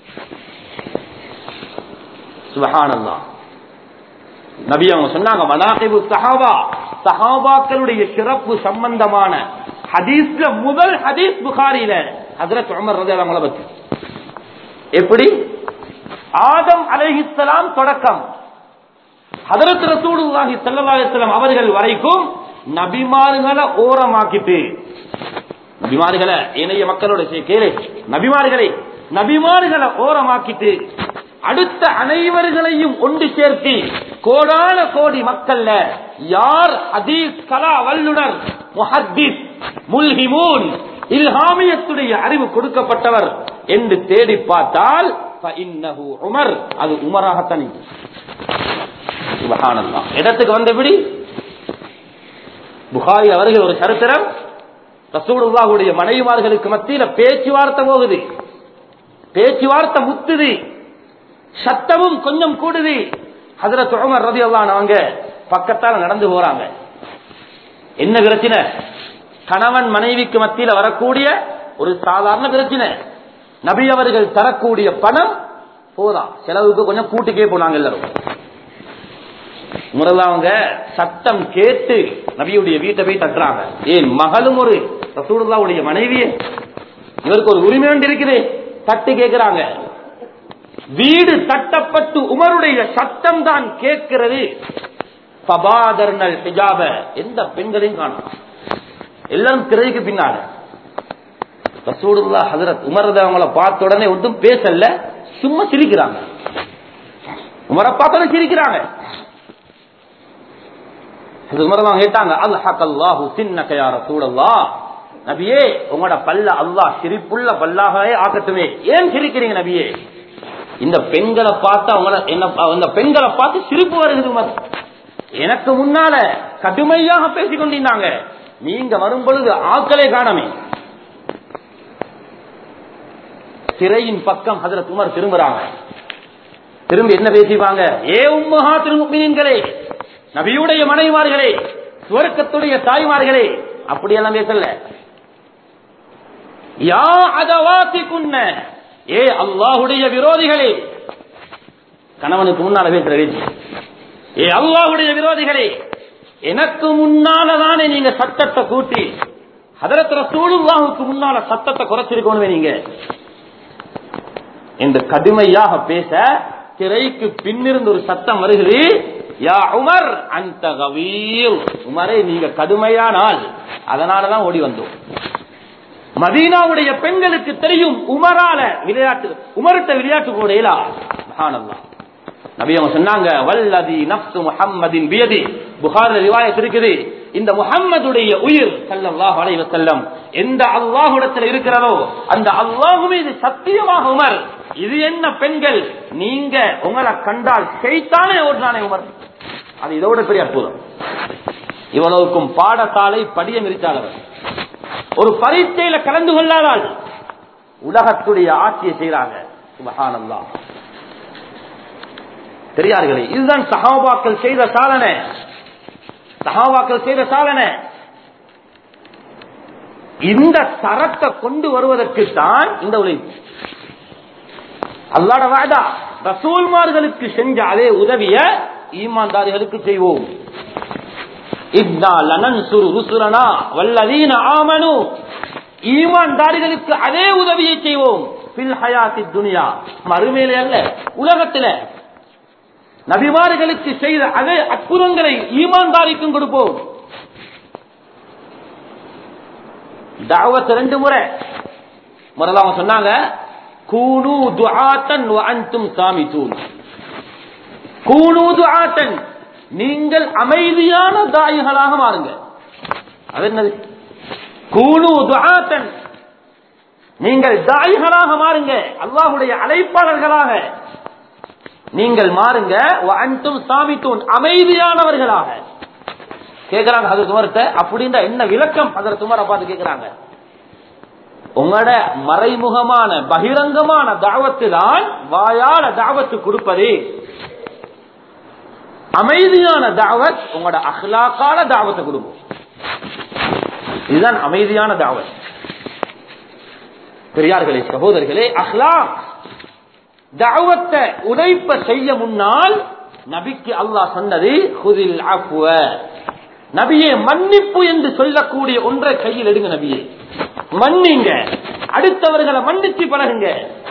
சுப்ஹானல்லாஹ். நபி அவங்க சொன்னாங்க, மனாகிபு ஸஹாபா, சஹாபாக்களுடைய சிறப்பு சம்பந்தமான ஹதீஸ்ல முதல் ஹதீஸ் புகாரில ஹஜ்ரத் உமர் ரலியல்லாஹு அன்ஹு பத்தி. எப்படி? ஆதம் அலைஹிஸ்ஸலாம் தொடக்கம் ஹஜ்ரத் ரசூலுல்லாஹி ஸல்லல்லாஹு அலைஹி வஸல்லம் அவர்கள் வரைக்கும் நபிமார்களை ஓரமாக்கிட்டு, நபிமார்களை ஏனைய மக்களோட கேளு, நபிமார்களை நபிமார்களை ஓரமாக்கிட்டு அடுத்த அனைவர்களையும் ஒன்று சேர்த்து கோடான கோடி மக்கள்ல யார் ஹதீஸ் கலா வல்லுனர், முஹத்திஸ், முல்ஹிமூன், இல்ஹாமியத்துடைய அறிவு கொடுக்கப்பட்டவர் என்று தேடி பார்த்தால் ஃபஇன்னஹு உமர், அது உமராகத்தான். சுப்ஹானல்லாஹ். இடத்துக்கு வந்தபடி புகாரி அவர்கள் ஒரு சரித்திரம், ரசூலுல்லாஹுடைய மனைவிமார்களுக்கு மத்தியில பேச்சுவார்த்தை போகுது, பேச்சுவார்த்தை முத்துது, சத்தமும் கொஞ்சம் கூடுது. ஹஜ்ரத் உமர் ரலியல்லாஹு அன்ஹு அவங்க பக்கத்தால நடந்து போறாங்க. என்ன பிரச்சனை? கணவன் மனைவிக்கு மத்தியில வரக்கூடிய ஒரு சாதாரண பிரச்சனை. நபி அவர்கள் தரக்கூடிய பணம் போதா, செலவுக்கு கொஞ்சம் கூட்டுக்கே போனாங்க எல்லாரும். முறையில் அவங்க சத்தம் கேட்டு நபியுடைய வீட்டை போய் தட்டுறாங்க. ஏன் மகளும் ஒரு ரசூலுல்லாஹ்வுடைய மனைவியே, இவருக்கு ஒரு உரிமை ஒன்று இருக்குது, தட்டு கேட்கிறாங்க. வீடு தட்டப்பட்டு உமருடைய சத்தம் தான் கேட்கிறது. ஃபபாதர்னல் ஹிஜாப, எந்த பெண்களையும் காணும், எல்லாரும் திரைக்கு பின்னால. ரசூலுல்லாஹ் ஹஜ்ரத் உமர் அவங்கள பார்த்த உடனே ஒன்றும் பேசல, சும்மா சிரிக்கிறாங்க. உமரை பார்த்த சிரிக்கிறாங்க. உமர் கேட்டாங்க, அல்ஹக்கல்லாஹு சின்னக யா ரசூலல்லாஹ், நபியே உங்களோட பல்ல அல்லாஹ் சிரிப்புள்ள பல்லாகவே ஆக்கட்டுமே, ஏன் சிரிக்கிறீங்க நபியே? இந்த பெண்களை பார்த்து அவங்கள என்ன, அந்த பெண்களை பார்த்து சிரிப்பு வருகிறது உமர். எனக்கு முன்னால கடுமையாக பேசிக் கொண்டிருந்தாங்க, நீங்க வரும் பொழுது ஆக்களே காணமே. திரையின் பக்கம் ஹஜ்ரத் உமர் திரும்புறாங்க. திரும்பி என்ன பேசிவாங்க? ஏ உம்மஹாத்துல் முஃமினீன்களே, நபியுடைய மனைவிமார்களே, சுவர்க்கத்துடைய தாய்மார்களே, அப்படியெல்லாம் பேசல. யா அதவாத்திகுன்ன, ஏ அல்லாஹ்வுடைய விரோதிகளே, கணவனுக்கு முன்னால பேசுற பேச்சு. ஏ அல்லாஹ்வுடைய விரோதிகளே, எனக்கு முன்னாலதானே நீங்க சத்தத்தை கூட்டி ஹஜ்ரத் ரசூலுல்லாஹுக்கு முன்னால சத்தத்தை குறைச்சிருக்கணுமே நீங்க என்று கடுமையாக பேச, திரைக்கு பின்னிருந்து ஒரு சத்தம் வருகிறது. யா உமர் அன்த கவீர், உமரே நீங்க கடுமையானால், அதனாலதான் ஓடி வந்தோம். மதீனாவுடைய பெண்களுக்கு தெரியும் உமரால விளையாட்டு, உமர்கிட்ட விளையாட்டு போடையிலா. சுப்ஹானல்லாஹ். நபி அவங்க சொன்னாங்க, வல்லதி நஃப்சு முஹம்மதின் பியதி, புகாரில ரிவாயத் இருக்குது, இந்த முஹம்மதுடைய உயிர் ஸல்லல்லாஹு அலைஹி வஸல்லம் எந்த அல்லாஹ்விடத்தில் இருக்கிறதோ அந்த அல்லாஹ் மீது சத்தியமாக உமர், இது என்ன பெண்கள், நீங்க உங்களை கண்டால் ஷைத்தானே ஓடுறானே உமர். அது இதோட பெரிய அற்புதம். இவ்வளவுக்கும் பாடசாலை படியம் இருக்காதவர், ஒரு பரீட்சையில கலந்து கொள்ளாதால் உலகத்துடைய ஆட்சியை செய்யறாங்க. சுப்ஹானல்லாஹ். தெரியார்களே, இதுதான் சஹாபாக்கள் செய்த சாதனை. சஹாபாக்கள் செய்த சாதனை. இந்த தரத்தை கொண்டு வருவதற்கு தான் இந்த உழைப்பு. அல்லாஹ்வுடைய வாதா, ரசூல்மார்களுக்கு செஞ்ச அதே உதவிய ஈமான்தாரிகளுக்கு செய்வோம். இன்னா லனன்சுரு ருசுலனா வல்லதீன ஆமனு, ஈமான்தாரிகளுக்கு அதே உதவியை செய்வோம். ஃபில் ஹயாத்தித் துன்யா, மறுமையிலே அல்ல, உலகத்தில நபிமார்களுக்கு செய்த அதே அற்புதங்களை ஈமான்தாரிக்கும் கொடுப்போம். தஅவத் ரெண்டு முறை. முதல்ல அவங்க சொன்னாங்க, கூனு துஆத்தன் வ அன்தும் சாமிதூன். கூனு துஆத்தன், நீங்கள் அமைதியான தாயிகளாக மாறுங்க. அது என்னது? கூனு துஆத்தன், நீங்கள் தாயிகளாக மாறுங்க, அல்லாஹ்வுடைய அழைப்பாளர்களாக நீங்கள் மாறுங்க. வ அன்தும் சாமிதூன், அமைதியானவர்களாக. கேக்குறாங்க ஹஜ்ரத் உமர்ட்ட, அப்படின்னா என்ன விளக்கம்? ஹஜ்ரத் உமரை பார்த்து கேக்குறாங்க, உங்களோட மறைமுகமான பகிரங்கமான தாவத்து தான் வாயால தாவத்து கொடுப்பது, அமைதியான தாவத் உங்களோட அஹ்லாக்கான தாவத்தை கொடுக்கும். இதுதான் அமைதியான தாவத். பெரியார்களே, சகோதரர்களே, அஹ்லாக் தாவத்தை உழைப்ப செய்ய முன்னால் நபிக்கு அல்லாஹ் சொன்னது, ஹுதில் அஃப்வ, நபியே மன்னிப்பு என்று சொல்லக்கூடிய ஒன்றை கையில் எடுங்க. நபியே மன்னிங்க, அடுத்தவர்களை மன்னிச்சு பழகுங்க.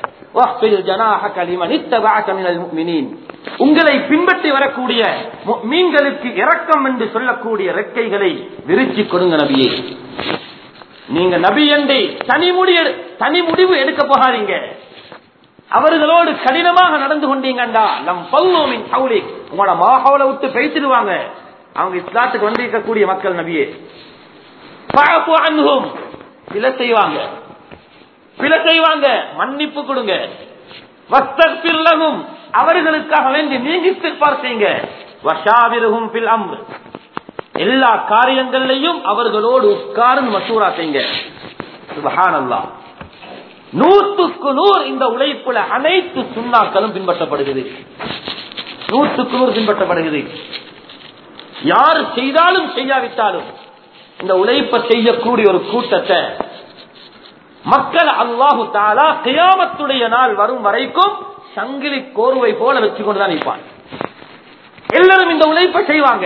உங்களை பின்பற்றி வரக்கூடிய முஃமின்களுக்கு இரக்கம் என்று சொல்லக்கூடிய ரெக்கைகளை விரிச்சு கொடுங்க நபியே. நீங்க நபி என்று தனி முடிவு தனி முடிவு எடுக்க போகாதீங்க. அவர்களோடு கடினமாக நடந்து கொண்டீங்கண்டா நம் பல்லோமின் ஹவுலி, உங்களோட மாஹவுல விட்டு பேசிடுவாங்க. அவங்க இஸ்லாத்துக்கு வந்திருக்கக்கூடிய மக்கள் நபியே. ஃபஅஃபு அன்ஹும், பிழை செய்வாங்க பிழை செய்வாங்க மன்னிப்பு கொடுங்க. வஸ்தக்ஃபிர் லஹும், அவர்களுக்காக வேண்டி நீங்க இஸ்திக்பார் செய்யுங்க. வஷாவிருஹும் ஃபில் அம்ர், எல்லா காரியங்களிலும் அவர்களோடு உட்கார்ந்து மசூரா செய்யுங்க. சுப்ஹானல்லாஹ். நூற்றுக்கு நூறு இந்த உழைப்புல அனைத்து சுன்னாக்களும் பின்பற்றப்படுகிறது. நூற்றுக்கு நூறு பின்பற்றப்படுகிறது. யார் செய்தாலும் செய்யாவிட்டாலும் இந்த உழைப்பை செய்யக்கூடிய ஒரு கூட்டத்தை மக்கள் அல்லாஹு தஆலா கியாமத்துடைய நாள் வரும் வரைக்கும் சங்கிலி கோர்வை போல வச்சு கொண்டுதான் இருப்பான். எல்லாரும் இந்த உழைப்பை செய்வாங்க.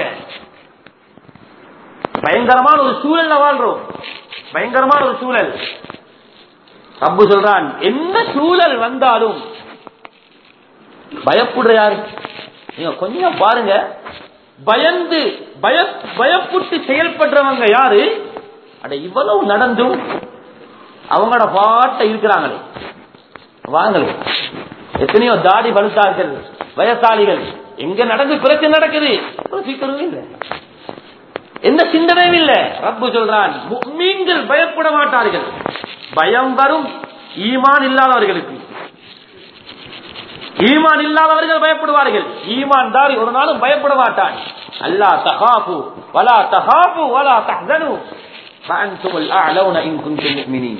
பயங்கரமான ஒரு சூழல்ல வாழ்றோம். பயங்கரமான ஒரு சூழல். ரப்பு சொல்றான், என்ன சூழல் வந்தாலும் பயப்படுற யாரு? நீங்க கொஞ்சம் பாருங்க, பயந்து பய பயப்பட்டு செயல்படுறவங்க யாரு? அட இவ்வளவு நடந்தும் அவங்களோட பாட்ட இருக்கிறாங்களே. வாங்களே, எத்தனையோ தாடி வலுத்தார்கள், வயசாளிகள், எங்க நடந்து பிரச்சனை நடக்குது, இல்லை, எந்த சிந்தனையும் இல்லை. ரப்பு சொல்றான், முஃமின்கள் பயப்பட மாட்டார்கள். பயம் வரும் ஈமான் இல்லாதவர்களுக்கு. ஈமான் இல்லாதவர்கள் பயப்படுவார்கள். ஈமான் தாரி ஒரு நாளும் பயப்பட மாட்டான். அல்லா தகாஃபு வலா தகாஃபு வலா தஹ்சனு ஃபஅன்துல் அஅலவுன இன் குன்தும் முஃமினீன்.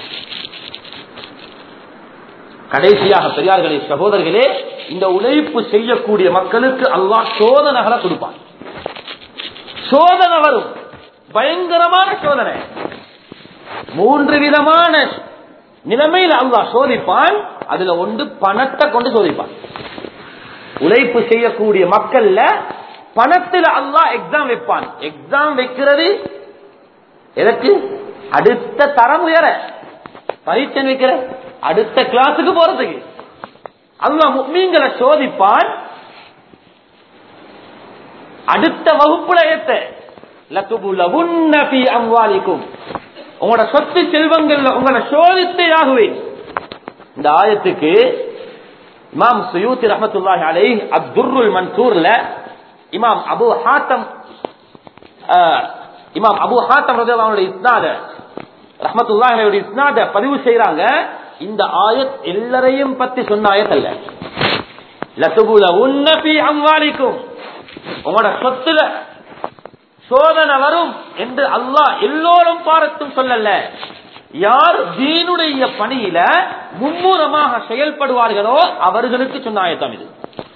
கடைசியாக பெரியார்களே, சகோதரர்களே, இந்த உழைப்பு செய்யக்கூடிய மக்களுக்கு அல்லாஹ் சோதனைகளை கொடுப்பான். சோதனை வரும், பயங்கரமான சோதனை. மூன்று விதமான நிலைமையில் அல்லாஹ் சோதிப்பான். அதுல ஒன்று பணத்தை கொண்டு சோதிப்பான். உழைப்பு செய்யக்கூடிய மக்கள்ல பணத்தில் அல்லாஹ் எக்ஸாம் வைப்பான். எக்ஸாம் வைக்கிறது எதற்கு? அடுத்த தரம் உயர பரீட்சை வைக்கிற அடுத்த கிளாஸுக்கு போறதுக்கு. அல்லாஹ் முஃமின்களை சோதிப்பான். அடுத்த வகுப்புல ஏத்த லதுபுலவுன்ன ஃபீ அம்வாலிக்கும், உங்களோட சொத்து செல்வங்கள்ல உங்களை சோதித்தே ஆகுவேன். இந்த ஆயத்துக்கு இமாம் சுயூத்தி ரஹ்மத்துல்லாஹி அலைஹி அத்-துர்ருல் மன்சூர்ல இமாம் அபூ ஹாத்தம் இமாம் அபூ ஹாத்தம் ரலியல்லாஹு அன்ஹு இஸ்னாத ரஹ்மத்துல்லாஹி அலைஹி இஸ்னாத பதிவு செய்றாங்க. இந்த ஆயத் எல்லாரையும் பத்தி சொன்ன ஆயத் அல்ல. லதுபுலவுன்ன ஃபீ அம்வாலிக்கும், உங்களோட சொத்துல சோதனை வரும் என்று அல்லாஹ் எல்லோரும் பாரத்தும் சொல்லல. யார் தீனுடைய பணியில மும்முரமாக செயல்படுவார்களோ அவர்களுக்கு சொன்ன ஆயத்தம் இது.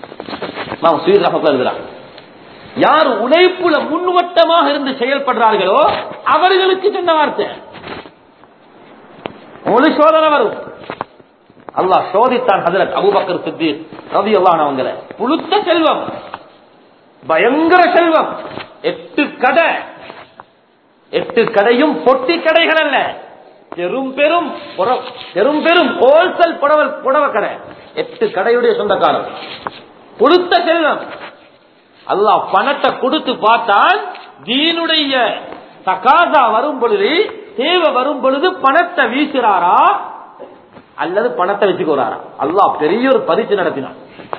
யார் உழைப்புல முன்வட்டமாக இருந்து செயல்படுறார்களோ அவர்களுக்கு சொன்ன வார்த்தை. உங்களுக்கு சோதனை வரும். அல்லாஹ் சோதித்தான் ஹஜ்ரத் அபூபக்கர் சித்தீக் ரலியல்லாஹு அன்ஹு அவங்கள. புழுத்த செல்வம், பயங்கர செல்வம், எட்டு கடை, எட்டு கடையும் பொட்டி கடைகள் அல்ல, பெரும் பெரும் பெரும் பெரும் ஹோல்சேல் புடவை புடவை கடை, எட்டு கடையுடைய சொந்தக்காரர், கொடுத்த செல்வம். அல்லாஹ் பணத்தை கொடுத்து பார்த்தான். தீனுடைய தகாசா வரும் பொழுது, தேவை வரும் பொழுது பணத்தை வீசுறாரா அல்லது பணத்தை வச்சுக்கிறாரா? அல்லாஹ் பெரிய ஒரு பரீட்சை நடத்தினான்.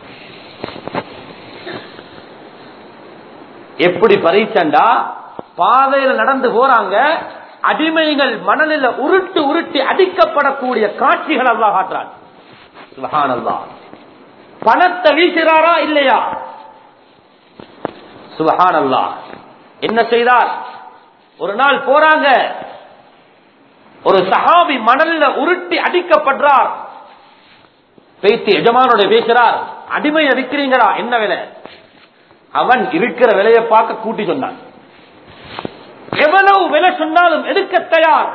எப்படி பரீட்சைண்டா, பாதையில நடந்து போறாங்க, அடிமைகள் மணலில் உருட்டு உருட்டி அடிக்கப்படக்கூடிய காட்சிகள் அல்லாஹ் காட்டுறான். சுப்ஹானல்லாஹ். பணத்தை வீசுறாரா இல்லையா? சுப்ஹானல்லாஹ். என்ன செய்தார்? ஒரு நாள் போறாங்க, ஒரு சஹாபி மணல்ல உருட்டி அடிக்கப்படுறார். பேசி எஜமானோட பேசுறார், அடிமையை விற்கிறீங்களா, என்ன விலை? அவன் இருக்கிற விலையை பார்க்க கூட்டி சொன்னான். எவ்வளவு விலை சொன்னாலும் எடுக்க தயார்.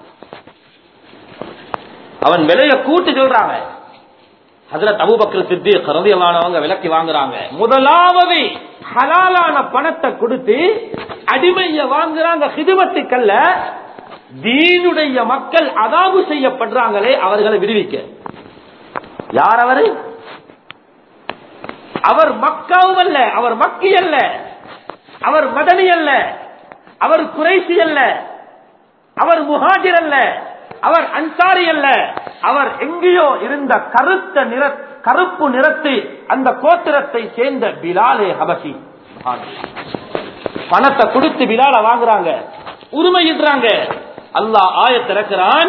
அவன் விலையை கூட்டி சொல்றாங்க. ஹஜ்ரத் அபூபக்கர் சித்தீக் ரலியல்லாஹு அன்ஹு விலைக்கு வாங்குறாங்க. முதலாவது ஹலாலான பணத்தை கொடுத்து அடிமையை வாங்குறாங்க. ஹிதுமத்துக்கல்ல, தீனுடைய மக்கள் அதாபு செய்யப்படுறாங்களே அவர்களை விடுவிக்க. யார் அவரு? அவர் மக்காவும் அல்ல, அவர் மக்கி அல்ல, அவர் மதனி அல்ல, அவர் குறைசி அல்ல, அவர் முஹாஜிர் அல்ல, அவர் அன்சாரி அல்ல. அவர் எங்கேயோ இருந்த கருத்த நிற கருப்பு நிறத்தை அந்த கோத்திரத்தை சேர்ந்த பிலாலே ஹபஷி. பணத்தை கொடுத்து பிலால வாங்குறாங்க, உரிமையிடுறாங்க. அல்லாஹ் ஆயத் இறக்குறான்,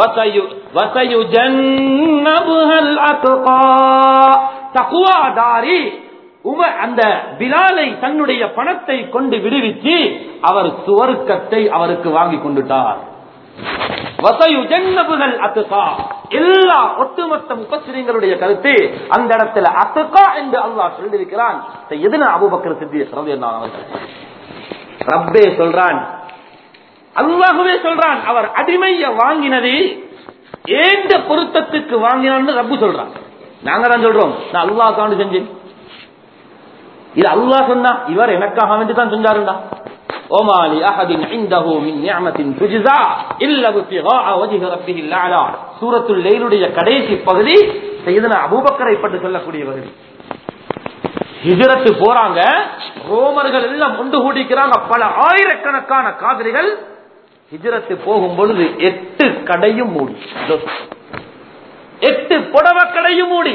வஸயுஜன்னபுல் அத்கா, தக்வாதாரி அந்த பிலாலை தன்னுடைய பணத்தை கொண்டு விடுவிச்சு அவர் சுவர்க்கத்தை அவருக்கு வாங்கி கொண்டுட்டார். வஸயுஜன்னபுல் அத்கா, எல்லா ஒட்டுமொத்த முஃபஸ்ஸிரீன்களுடைய கருத்து அந்த இடத்துல அத்கா என்று அல்லாஹ் சொல்லியிருக்கிறான். சையதுனா அபூபக்கர் சித்தீக் ரலியல்லாஹு அன்ஹு ரப்பே சொல்றான், அல்லாஹ்வே சொல்றான், அவர் அடிமையை வாங்கினது ஏந்த பொருத்தத்துக்கு வாங்கினான்னு ரப்பு சொல்றான். நாங்க தான் சொல்றோம், நான் அல்லாஹ்காண்டி செஞ்சேன். இது அல்லாஹ் சொன்னா, இவர் எனக்காக வேண்டி தான் செஞ்சாருண்டா. ஓமாலி அஹதின் இன்தஹு மின் நிஅமத்தின் துஜ்ஸா இல்லா பித்திகாஅ வஜ்ஹி ரப்பிஹில் அலா. சூரத்துல் லைலுடைய கடைசி பகுதி சையதுனா அபூபக்கரை பற்றி சொல்லக்கூடிய பகுதி. ஹிஜ்ரத்து போறாங்க. ரோமர்கள் எல்லாம் ஒன்று கூடிக்கிறாங்க. பல ஆயிரக்கணக்கான காவிரிகள் ஹிஜ்ரத்து போகும் பொழுது எட்டு கடையும் மூடி, எட்டு புடவை கடையும் மூடி.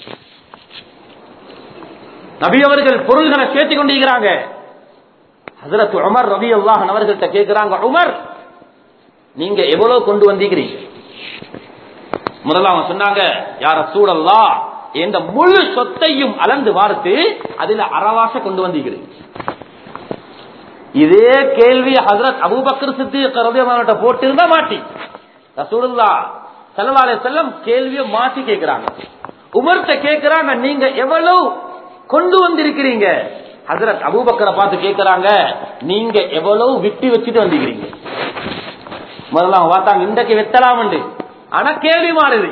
நபி அவர்கள் பொருள்களை சேர்த்து கொண்டிருக்கிறாங்க. ஹஜ்ரத் உமர் ரலியல்லாஹு அன்ஹு அவர்கள்ட்ட கேட்கிறாங்க, உமர் நீங்க எவ்வளவு கொண்டு வந்தீங்க? முதல்ல அவங்க சொன்னாங்க, யா ரசூலல்லாஹ் இந்த முழு சொத்தையும் அளந்து பார்த்து அதுல அறவாச கொண்டு வந்தீங்க. இதே கேள்வி ஹஜ்ரத் அபூபக்கர் சித்திக் ரலியல்லாஹு அன்ஹு போட்டு இருந்தா மாட்டி. ரசூலுல்லாஹ் ஸல்லல்லாஹு அலைஹி வஸல்லம் கேள்வியை மாத்தி கேட்கிறாங்க. உமர்ட்ட கேட்கிறாங்க, நீங்க எவ்வளவு கொண்டு வந்திருக்கிறீங்க? ஹஜ்ரத் அபூபக்கரை பார்த்து கேட்கிறாங்க, நீங்க எவ்வளவு விட்டு வச்சுட்டு வந்திருக்கிறீங்க? முதல்ல அவங்க பார்த்தாங்க இன்றைக்கு வெத்தலாம் உண்டு, ஆனா கேள்வி மாறுது.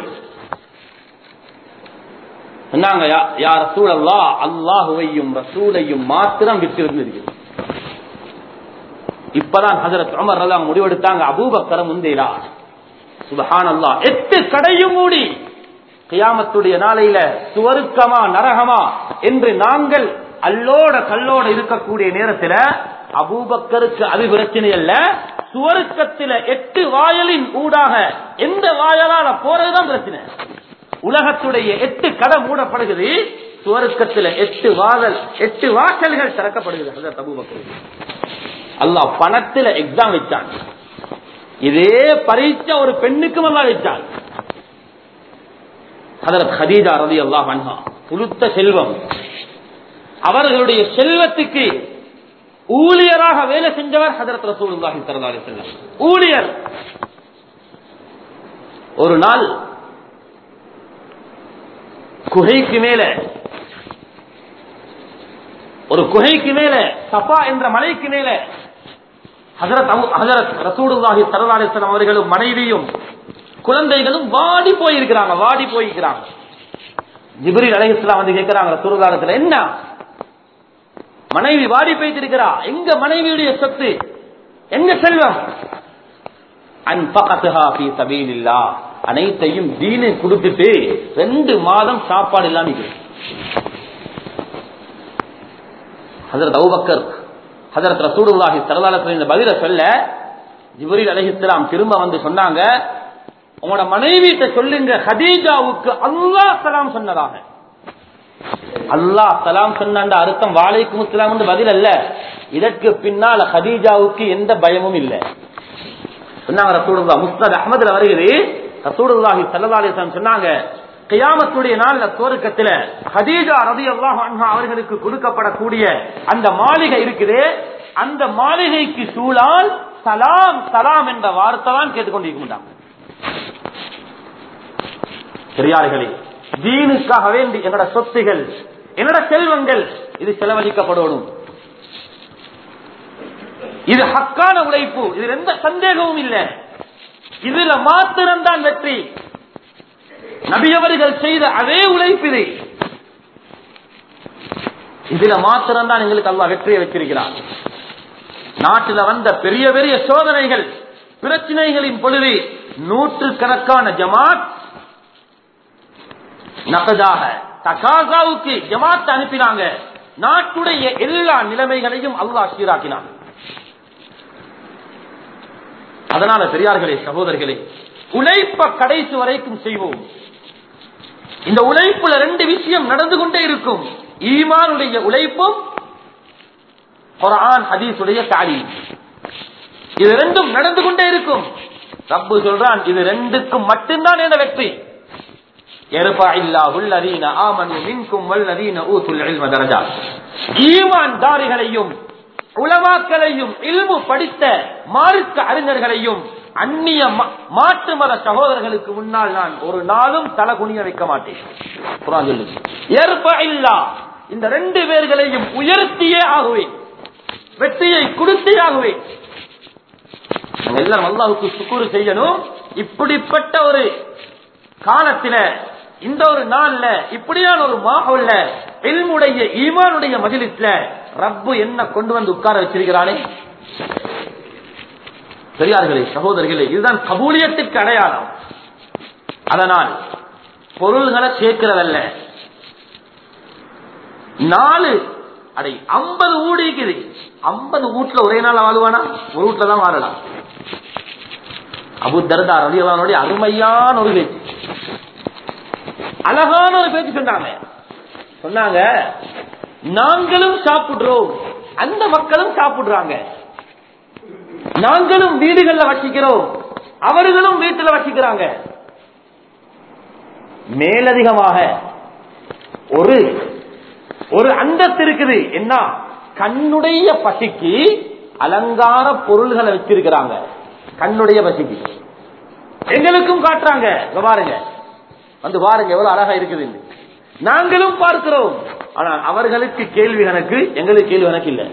சொன்னாங்க, யா ரசூலல்லாஹ் அல்லாஹுவையும் ரசூலையும் மாத்திரம் விட்டு இருந்திருக்கு. இப்பதான் ஹஜ்ரத் உமர் ரலியல்லாஹு அன்ஹு முடிவெடுத்தாங்க, அபூபக்கரை முந்தேலா. சுப்ஹானல்லாஹ், எட்டு கடையும் மூடி. கியாமத்துடைய நாளையில சுவர்க்கமா நரகமா என்று நாங்கள் அல்லோட கல்லோட இருக்கக்கூடிய நேரத்தில் அபூபக்கருக்கு அது பிரச்சனை அல்ல. சுவர்க்கத்தில எட்டு வாயலின் ஊடாக எந்த வாயலால போறதுதான் பிரச்சனை. உலகத்துடைய எட்டு கடை மூடப்படுகிறது, சுவர்க்கத்தில எட்டு வாசல் எட்டு வாசல்கள் திறக்கப்படுகிறது. ஹஜ்ரத் அபூபக்கர் அல்லாஹ் பணத்தில எக்ஸாம் வச்சான். இதே பரீட்சை ஒரு பெண்ணுக்கும் அல்லாஹ் வச்சான். ஹஜ்ரத் கதீஜா ரலியல்லாஹு அன்ஹா புலுத்த செல்வம், அவர்களுடைய செல்வத்துக்கு ஊழியராக வேலை செஞ்சவர் ஹஜ்ரத் ரசூலுல்லாஹி ஸல்லல்லாஹு அலைஹி வஸல்லம். ஊழியர். ஒரு நாள் குகைக்கு மேல, ஒரு குகைக்கு மேல சஃபா என்ற மலைக்கு மேல ஹஜ்ரத் ஹஜ்ரத் ரசூலுல்லாஹி ஸல்லல்லாஹு அலைஹி வஸல்லம் அவர்களும் மனைவியும் குழந்தைகளும் வாடி போயிருக்கிறாங்க. வாடி போயிருக்கிறாங்க. ஜிப்ரீல் அலைஹிஸ்ஸலாம் வந்து கேட்கிறாங்க ரசூலுல்லாஹி, என்ன மனைவி வாடி போயிட்டு இருக்கிறா? எங்க மனைவியுடைய சொத்து, எங்க செல்வம்? அன்ஃபகத்ஹா ஃபீ சபீலில்லாஹ், அனைத்தையும் தீனை கொடுத்துட்டு ரெண்டு மாதம் சாப்பாடு இல்லாம இருக்கு. ஹஜ்ரத் அபூபக்கர் ஹஜ்ரத் ரசூலுல்லாஹி ஸல்லல்லாஹு அலைஹி வஸல்லம் பதில சொல்ல ஜிப்ரீல் அலைஹிஸ்ஸலாம் திரும்ப வந்து சொன்னாங்க, உங்களோட மனைவிட்ட சொல்லுங்க கதீஜாவுக்கு அல்லாஹ் சலாம் சொன்னதாக. அல்லாஹ் சலாம் சொன்ன அர்த்தம் வாலைக்கும் அஸ்ஸலாம் என்று பதில் அல்ல. இதற்கு பின்னால் கதீஜாவுக்கு எந்த பயமும் இல்லை சொன்னாங்க ரசூலுல்லாஹ். முஸ்னத் அஹ்மதுல வருகிறது, ரசூலுல்லாஹி ஸல்லல்லாஹு அலைஹி வஸல்லம் சொன்னாங்க, கியாமத்துடைய நாள்ல சுவர்க்கத்தில கதீஜா ரலியல்லாஹு அன்ஹா அவர்களுக்கு கொடுக்கப்படக்கூடிய அந்த மாளிகை இருக்குது, அந்த மாளிகைக்கு சூழால் சலாம் சலாம் என்ற வார்த்தை தான் கேட்டுக்கொண்டிருக்க. பெரியார்களே, தீனுக்காக வேண்டி என்னோட சொத்துகள், என்னோட செல்வங்கள் இது செலவழிக்கப்படணும். இது ஹக்கான உழைப்பு, இதில் எந்த சந்தேகமும் இல்லை. இதுல மாத்திரம்தான் வெற்றி. நபியவர்கள் செய்த அதே உழைப்பு இது. இதுல மாத்திரம்தான் எங்களுக்கு அல்லாஹ் வெற்றியை வச்சிருக்கிறார். நாட்டில் வந்த பெரிய பெரிய சோதனைகள் பிரச்சனைகளின் பொழுது நூற்று கணக்கான ஜமாத் நகதாக தகாசாவுக்கு ஜமாத் அனுப்பினாங்க. நாட்டுடைய எல்லா நிலைமைகளையும் அல்லாஹ் சீராக்கினான். அதனால பெரியார்களே, சகோதரர்களே, உழைப்ப கடைசி வரைக்கும் செய்வோம். இந்த உழைப்புல ரெண்டு விஷயம் நடந்து கொண்டே இருக்கும். ஈமானுடைய உழைப்பும் குர்ஆன் ஹதீஸுடைய தாலீம், இது ரெண்டும் நடந்து கொண்டே இருக்கும். ரப்பு சொல்றான், இது ரெண்டுக்கும் மட்டும்தான் என்ன வெற்றி. ஈமான்தாரிகளையும் உலமாக்களையும் இல்மு படித்த மார்க்க அறிஞர்களையும் அந்நிய மாற்று மத சகோதரர்களுக்கு முன்னால் நான் ஒரு நாளும் தலை குனிய வைக்க மாட்டேன். இந்த ரெண்டு பேர்களையும் உயர்த்தியே ஆகுவேன், வெற்றியை கொடுத்தே ஆகுவேன். எல்லாரும் அல்லாஹ்வுக்கு சுக்ர் செய்யணும். இப்படிப்பட்ட ஒரு காலத்தில, இந்த ஒரு நாள்ல, இப்படியான ஒரு மாஹவுல்ல, இல்முடைய ஈமானுடைய மஜ்லிஸ்ல ரப்பு என்ன கொண்டு வந்து உட்கார வச்சிருக்கிறானே. பெரியார்களே, சகோதரர்களே, இதுதான் கபூலியத்திற்கு அடையாளம். அதனால் பொருள்களை சேர்க்கிறதல்ல, நாலு அடை ஐம்பது வீடு இருக்குது. ஐம்பது வீட்டுல ஒரே நாள் வாழுவானா? ஒரு வீட்டுல தான் வாழலாம். அபூ தர்தா ரலியல்லாஹு அன்ஹு அருமையான ஒரு பேச்சு, அழகான ஒரு பேச்சு சொன்னாங்க. சொன்னாங்க, நாங்களும் சாப்பிடுறோம், அந்த மக்களும் சாப்பிடுறாங்க. நாங்களும் வீடுகள்ல வசிக்கிறோம், அவர்களும் வீட்டுல வசிக்கிறாங்க. மேலதிகமாக ஒரு ஒரு அந்தஸ்து இருக்குது. என்ன? கண்ணுடைய பசிக்கு அலங்கார பொருள்களை வச்சிருக்கிறாங்க. கண்ணுடைய பசிக்கு எங்களுக்கும் காட்டுறாங்க, பாருங்க வந்து பாருங்க எவ்வளவு அழகா இருக்குது. நாங்களும் பார்க்கிறோம். ஆனால் அவர்களுக்கு கேள்வி கணக்கு, எங்களுக்கு கேள்வி கணக்கு இல்லை.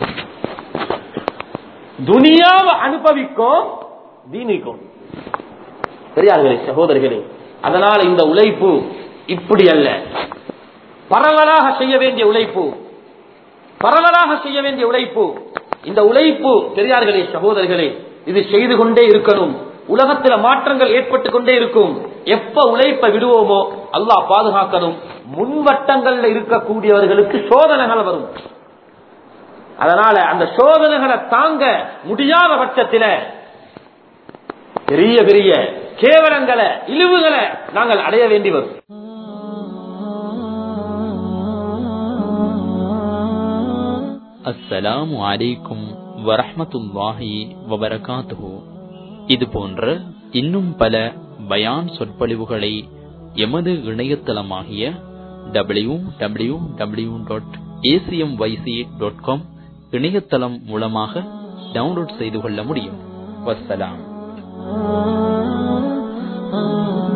துனியாவை அனுபவிக்கும், தீனிக்கும். பெரியார்களே, சகோதரர்களே, அதனால இந்த உழைப்பு இப்படி அல்ல, பரவலாக செய்ய வேண்டிய உழைப்பு, பரவலாக செய்ய வேண்டிய உழைப்பு. இந்த உழைப்பு பெரியார்களே, சகோதரர்களே, இது செய்து கொண்டே இருக்கணும். உலகத்தில் மாற்றங்கள் ஏற்பட்டுக் கொண்டே இருக்கும். எப்ப உழைப்பை விடுவோமோ அல்லாஹ் பாதுகாக்கணும். முன்வட்டங்கள்ல இருக்கக்கூடியவர்களுக்கு சோதனைகள் வரும். அதனால அந்த சோதனைகளை தாங்க முடியாத பட்சத்தில் பெரிய பெரிய கேவலங்களை, இழிவுகளை நாங்கள் அடைய வேண்டி வரும். அஸ்ஸலாமு அலைக்கும் வரஹ்மத்துல்லாஹி வபரகாத்துஹு. இது போன்ற இன்னும் பல பயான் சொற்பொழிவுகளை எமது இணையதளமாகிய W W W dot ACMYC dot com இணையதளம் மூலமாக டவுன்லோட் செய்து கொள்ள முடியும். வஸ்ஸலாம்.